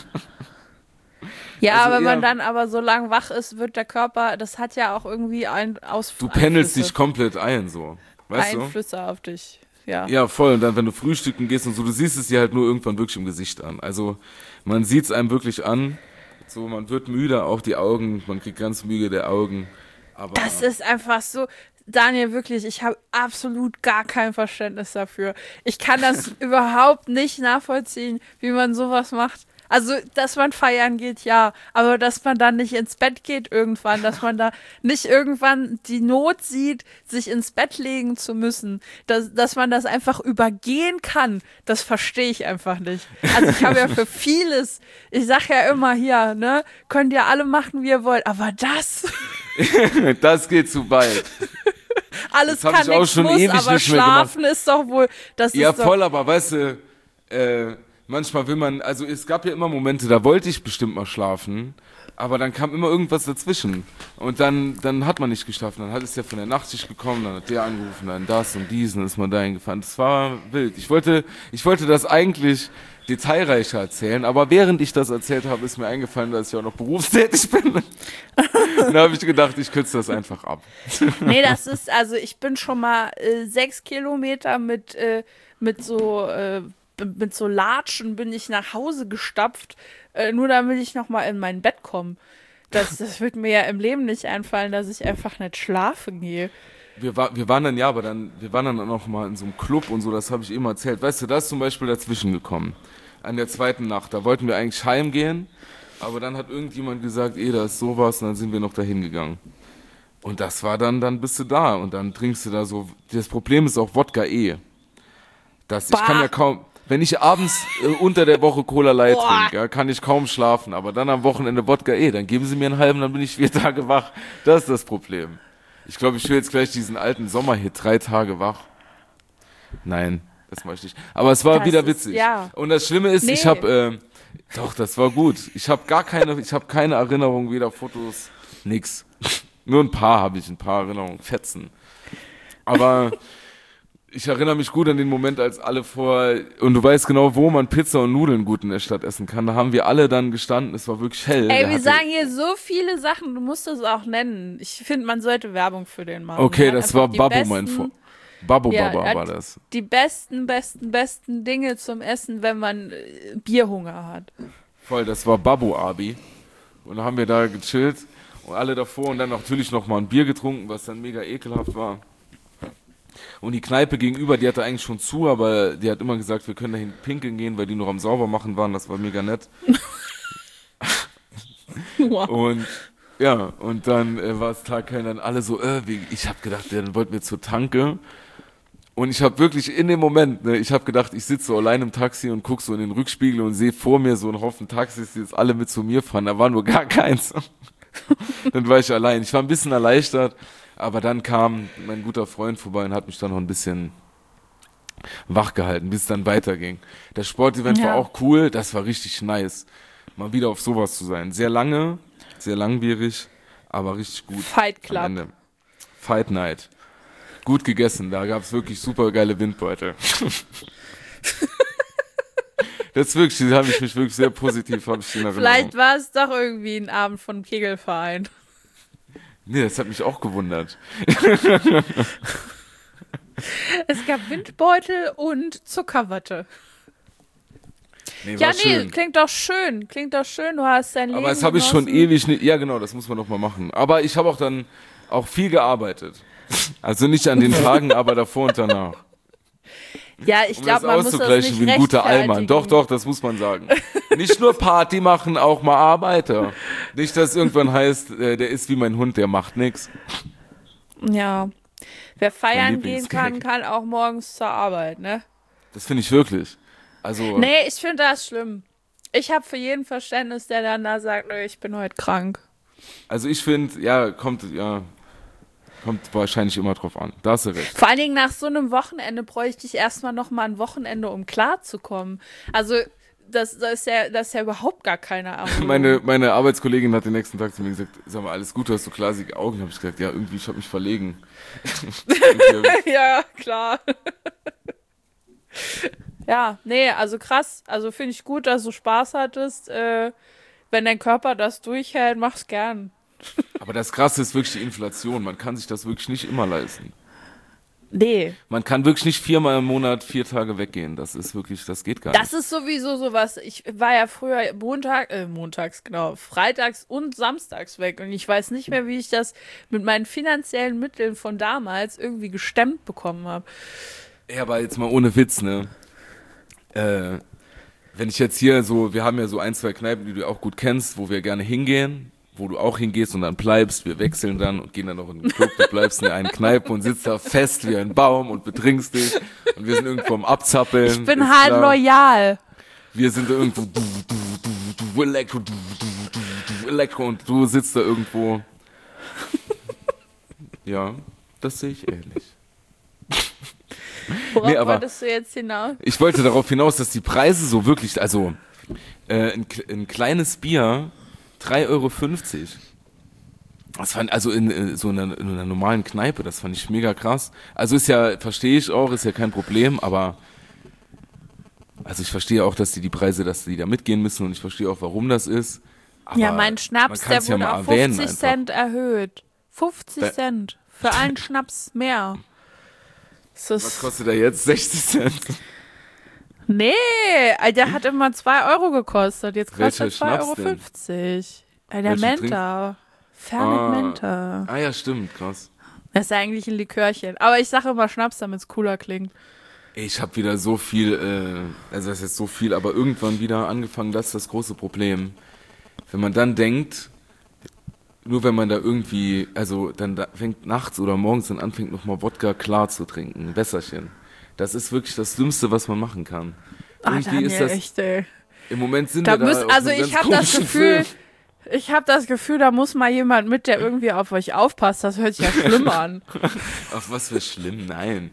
Ja, also wenn man eher, dann aber so lang wach ist, wird der Körper, das hat ja auch irgendwie ein Aus Du pendelst Einflüsse. dich komplett ein, so. Weißt Einflüsse du? auf dich, ja. Ja, voll. Und dann, wenn du frühstücken gehst und so, du siehst es dir halt nur irgendwann wirklich im Gesicht an. Also, man sieht es einem wirklich an. So, man wird müde, auch die Augen, man kriegt ganz müde der Augen. Aber das ist einfach so, Daniel, wirklich, ich habe absolut gar kein Verständnis dafür. Ich kann das überhaupt nicht nachvollziehen, wie man sowas macht. Also, dass man feiern geht, ja, aber dass man dann nicht ins Bett geht irgendwann, dass man da nicht irgendwann die Not sieht, sich ins Bett legen zu müssen, dass, dass man das einfach übergehen kann, das verstehe ich einfach nicht. Also ich habe ja für vieles, ich sag ja immer hier, ne, könnt ihr alle machen, wie ihr wollt, aber das... das geht zu weit. Alles das kann, nichts muss, aber schlafen ist doch wohl... Das ja, ist voll, doch, aber weißt du, äh, manchmal will man, also es gab ja immer Momente, da wollte ich bestimmt mal schlafen, aber dann kam immer irgendwas dazwischen und dann, dann hat man nicht geschlafen, dann hat es ja von der Nachtschicht gekommen, dann hat der angerufen, dann das und diesen, ist man dahin gefahren. Das war wild. Ich wollte, ich wollte das eigentlich detailreicher erzählen, aber während ich das erzählt habe, ist mir eingefallen, dass ich auch noch berufstätig bin. Und da habe ich gedacht, ich kürze das einfach ab. Nee, das ist, also ich bin schon mal äh, sechs Kilometer mit, äh, mit so... Äh, mit so Latschen bin ich nach Hause gestapft, äh, nur damit ich nochmal in mein Bett komme. Das, das wird mir ja im Leben nicht einfallen, dass ich einfach nicht schlafen gehe. Wir, war, wir waren dann, ja, aber dann, wir waren dann noch mal in so einem Club und so, das habe ich eben erzählt. Weißt du, da ist zum Beispiel dazwischen gekommen. An der zweiten Nacht, da wollten wir eigentlich heimgehen, aber dann hat irgendjemand gesagt, eh, da ist sowas, und dann sind wir noch dahin gegangen. Und das war dann, dann bist du da und dann trinkst du da so, das Problem ist auch Wodka eh. Das, ich kann ja kaum, wenn ich abends äh, unter der Woche Cola Light trinke, ja, kann ich kaum schlafen, aber dann am Wochenende Wodka eh, dann geben sie mir einen halben, dann bin ich vier Tage wach. Das ist das Problem. Ich glaube, ich will jetzt gleich diesen alten Sommerhit, drei Tage wach. Nein, das möchte ich nicht. Aber es war das wieder ist, witzig. Ja. Und das Schlimme ist, nee. ich habe, äh, doch, das war gut. Ich habe gar keine, ich habe keine Erinnerung, weder Fotos, nix. Nur ein paar habe ich, ein paar Erinnerungen, Fetzen. Aber ich erinnere mich gut an den Moment, als alle vor, und du weißt genau, wo man Pizza und Nudeln gut in der Stadt essen kann. Da haben wir alle dann gestanden, es war wirklich hell. Ey, Der wir hatte, sagen hier so viele Sachen, du musst es auch nennen. Ich finde, man sollte Werbung für den machen. Okay, Ja, das einfach war die Babbo, besten, mein Vor. Babbo Ja, Baba hat war das. Die besten, besten, besten Dinge zum Essen, wenn man äh, Bierhunger hat. Voll, das war Babbo Abi. Und da haben wir da gechillt und alle davor und dann natürlich noch mal ein Bier getrunken, was dann mega ekelhaft war. Und die Kneipe gegenüber, die hatte eigentlich schon zu, aber die hat immer gesagt, wir können dahin pinkeln gehen, weil die noch am Saubermachen waren, das war mega nett. Wow. Und ja, und dann äh, war es Tag kein, dann alle so, äh, wie, ich habe gedacht, ja, dann wollten wir zur Tanke. Und ich habe wirklich in dem Moment, ne, ich habe gedacht, ich sitze so allein im Taxi und gucke so in den Rückspiegel und sehe vor mir so einen Haufen Taxis, die jetzt alle mit zu mir fahren. Da war nur gar keins. Dann war ich allein. Ich war ein bisschen erleichtert, aber dann kam mein guter Freund vorbei und hat mich dann noch ein bisschen wach gehalten, bis es dann weiterging. Das Sportevent Ja. war auch cool, das war richtig nice, mal wieder auf sowas zu sein. Sehr lange, sehr langwierig, aber richtig gut. Fight Am Club. Ende. Fight Night. Gut gegessen, da gab es wirklich super geile Windbeutel. Das wirklich, da habe ich mich wirklich sehr positiv, habe ich in Erinnerung. Vielleicht war es doch irgendwie ein Abend von Kegelverein. Nee, das hat mich auch gewundert. Es gab Windbeutel und Zuckerwatte. Nee, Ja, war nee, schön. klingt doch schön. Klingt doch schön, du hast dein Leben Aber das habe ich schon genossen. ewig nicht, ja genau, das muss man noch mal machen. Aber ich habe auch dann auch viel gearbeitet. Also nicht an den Tagen, aber davor und danach. Ja, ich Um glaube, das man muss das auszugleichen nicht wie ein guter Allmann. rechtfertigen. Doch, doch, das muss man sagen. Nicht nur Party machen, auch mal Arbeiter. Nicht, dass irgendwann heißt, äh, der ist wie mein Hund, der macht nix. Ja. Wer feiern gehen Lieblingsgag. kann, kann auch morgens zur Arbeit, ne? Das finde ich wirklich. Also, Nee, ich finde das schlimm. Ich habe für jeden Verständnis, der dann da sagt, nö, ich bin heute krank. also ich finde, ja, kommt, ja, kommt wahrscheinlich immer drauf an. Da hast du recht. Vor allen Dingen nach so einem Wochenende bräuchte ich erstmal noch mal ein Wochenende, um klarzukommen. Also das, das, ist ja, das ist ja überhaupt gar keine Erholung. Meine, meine Arbeitskollegin hat den nächsten Tag zu mir gesagt, sag mal, alles gut, du hast so glasige Augen. Habe ich gesagt, ja, irgendwie, ich habe mich verlegen. Irgendwie hab ich- Ja, klar. Ja, nee, also krass. Also finde ich gut, dass du Spaß hattest. Äh, wenn dein Körper das durchhält, mach's gern. Aber das Krasse ist wirklich die Inflation. Man kann sich das wirklich nicht immer leisten. Nee. Man kann wirklich nicht viermal im Monat vier Tage weggehen. Das ist wirklich, das geht gar Das nicht. ist sowieso sowas. Ich war ja früher Montag, äh, montags, genau, freitags und samstags weg. Und ich weiß nicht mehr, wie ich das mit meinen finanziellen Mitteln von damals irgendwie gestemmt bekommen habe. Ja, aber jetzt mal ohne Witz, ne? Äh, wenn ich jetzt hier so, wir haben ja so ein, zwei Kneipen, die du auch gut kennst, wo wir gerne hingehen, wo du auch hingehst und dann bleibst, wir wechseln dann und gehen dann noch in den Club, du bleibst in einer Kneipe und sitzt da fest wie ein Baum und betrinkst dich und wir sind irgendwo am Abzappeln. Ich bin ist halt klar. loyal. Wir sind da irgendwo, du, du, du, du, Elektro, du, du, du, du, Elektro und du sitzt da irgendwo. Ja, das sehe ich ähnlich. Worauf Nee, aber- wolltest du jetzt hinaus? Ich wollte darauf hinaus, dass die Preise so wirklich, also äh, ein, ein kleines Bier, drei Euro fünfzig. Das fand, also in, äh, so einer, in einer normalen Kneipe, das fand ich mega krass. Also ist ja, verstehe ich auch, ist ja kein Problem, aber also ich verstehe auch, dass die die Preise, dass die da mitgehen müssen und ich verstehe auch, warum das ist. Aber Ja, mein Schnaps, man der kann's ja wurde mal auf erwähnen fünfzig einfach. Cent erhöht. fünfzig Da- Cent. Für einen Schnaps mehr. Das Was ist, kostet der jetzt? sechzig Cent. Nee, der hat immer zwei Euro gekostet. Jetzt kostet er Welcher zwei Euro Schnaps denn? fünfzig. Äh, Der Welchen Menta. Fernet Ah. Menta. Ah ja, stimmt, krass. Das ist eigentlich ein Likörchen. Aber ich sage immer Schnaps, damit es cooler klingt. Ich habe wieder so viel, äh, also das ist jetzt so viel, aber irgendwann wieder angefangen, das ist das große Problem. Wenn man dann denkt, nur wenn man da irgendwie, also dann da fängt nachts oder morgens dann anfängt, nochmal Wodka klar zu trinken, ein Wässerchen. Das ist wirklich das Dümmste, was man machen kann. Ah, Irgendwie Daniel, ist das, echt, ey. im Moment sind Da wir da müsst, auf also einem ich ganz habe das komischen Gefühl, Film. ich habe das Gefühl, da muss mal jemand mit, der irgendwie auf euch aufpasst. Das hört sich ja schlimm an. Ach, was für schlimm, nein.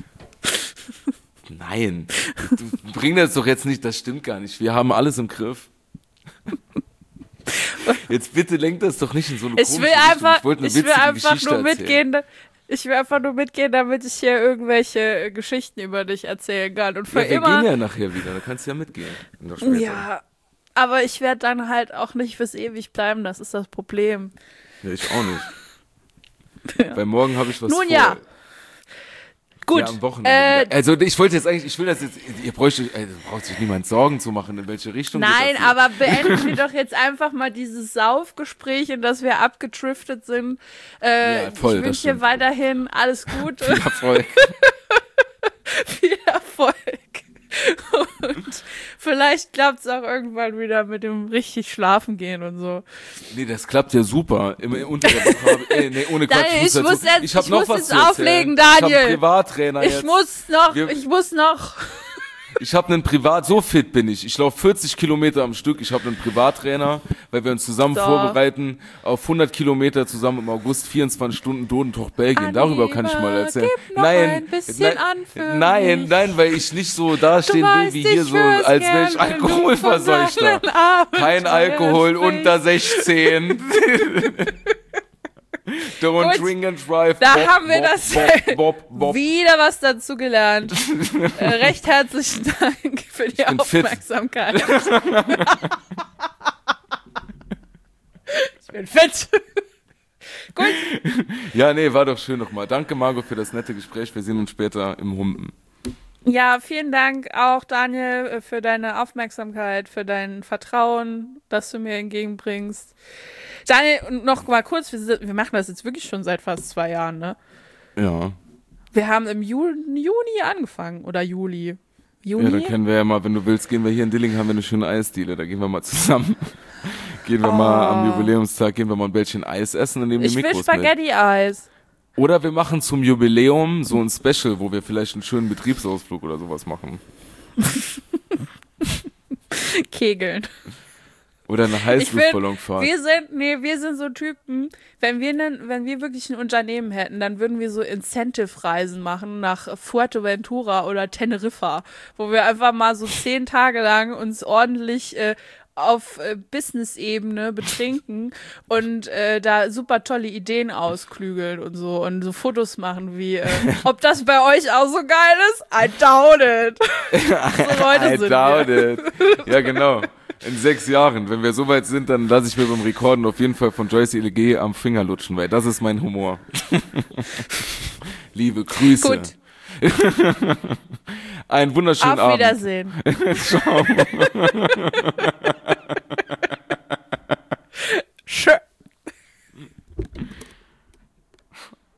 Nein, du bring das doch jetzt nicht, das stimmt gar nicht. Wir haben alles im Griff. Jetzt bitte lenk das doch nicht in so eine Ich komische will Richtung. einfach, Ich wollte eine ich will witzige einfach Geschichte nur erzählen. mitgehen. Ich will einfach nur mitgehen, damit ich hier irgendwelche äh, Geschichten über dich erzählen kann. Und für Ja, wir immer. gehen ja nachher wieder, da kannst du ja mitgehen. Noch später. Ja, aber ich werde dann halt auch nicht fürs ewig bleiben. Das ist das Problem. Ja, ich auch nicht. Weil morgen habe ich was Nun vor. ja. Gut. Ja, am Wochenende. äh, wieder. Also ich wollte jetzt eigentlich, ich will das jetzt, ihr bräucht, euch- also, braucht sich niemand Sorgen zu machen, in welche Richtung geht Nein, das hier. aber beenden wir doch jetzt einfach mal dieses Saufgespräch, in das wir abgetriftet sind. Äh, Ja, voll, ich das wünsche dir stimmt. weiterhin alles Gute, Viel Erfolg. viel Erfolg. Und vielleicht klappt es auch irgendwann wieder mit dem richtig schlafen gehen und so. Nee, das klappt ja super. Im, unter der Woche habe äh, nee, ohne Quatsch. Daniel, ich dazu- muss jetzt- ich hab ich noch muss was jetzt zu erzählen. auflegen, Ich habe Daniel. einen Privattrainer Ich jetzt. muss noch, Wir- ich muss noch. Ich habe einen Privat, so fit bin ich. Ich laufe vierzig Kilometer am Stück. Ich habe einen Privattrainer, weil wir uns zusammen So. vorbereiten auf hundert Kilometer zusammen im August, vierundzwanzig Stunden Dodentoch, Belgien. Darüber kann ich mal Annehme, erzählen. gib noch nein, ein bisschen nein, an für nein, mich. nein, weil ich nicht so dastehen will weißt, wie hier ich so, hör's als gern, wäre ich wenn du Alkoholverseuchter. von deinen Abenteuern Kein Alkohol sprichst. unter sechzehn. Don't Gut, drink and drive. da Bob, haben wir Bob, das Bob, Bob, Bob. wieder was dazu gelernt. äh, recht herzlichen Dank für die bin fit. Aufmerksamkeit. Ich bin fit. Gut, Ja, nee, war doch schön nochmal. Danke, Margot, für das nette Gespräch. Wir sehen uns später im Humpen. ja, vielen Dank auch, Daniel, äh, für deine Aufmerksamkeit, für dein Vertrauen, das du mir entgegenbringst. Daniel, und noch mal kurz, wir, sind, wir machen das jetzt wirklich schon seit fast zwei Jahren, ne? Ja. Wir haben im Ju- Juni angefangen, oder Juli. Ja, da Juni? können wir ja mal, wenn du willst, gehen wir hier in Dilling, haben wir eine schöne Eisdiele, da gehen wir mal zusammen. Gehen wir mal am Jubiläumstag, gehen wir mal ein Bällchen Eis essen und nehmen ich die will Mikros mit. Spaghetti-Eis. Oder wir machen zum Jubiläum so ein Special, wo wir vielleicht einen schönen Betriebsausflug oder sowas machen. Kegeln. Oder eine Ich Heißluftballonfahrt. Wir sind, nee, wir sind so Typen, wenn wir, nen, wenn wir wirklich ein Unternehmen hätten, dann würden wir so Incentive-Reisen machen nach Fuerteventura oder Teneriffa, wo wir einfach mal so zehn Tage lang uns ordentlich äh, auf äh, Business-Ebene betrinken und äh, da super tolle Ideen ausklügeln und so und so Fotos machen wie, äh, ob das bei euch auch so geil ist? I doubt it. So Leute I sind doubt wir. it. Ja, genau. In sechs Jahren, wenn wir so weit sind, dann lasse ich mir beim Rekorden auf jeden Fall von Joyce L G am Finger lutschen, weil das ist mein Humor. Liebe Grüße. Gut. Einen wunderschönen Auf Abend. Wiedersehen. Ciao.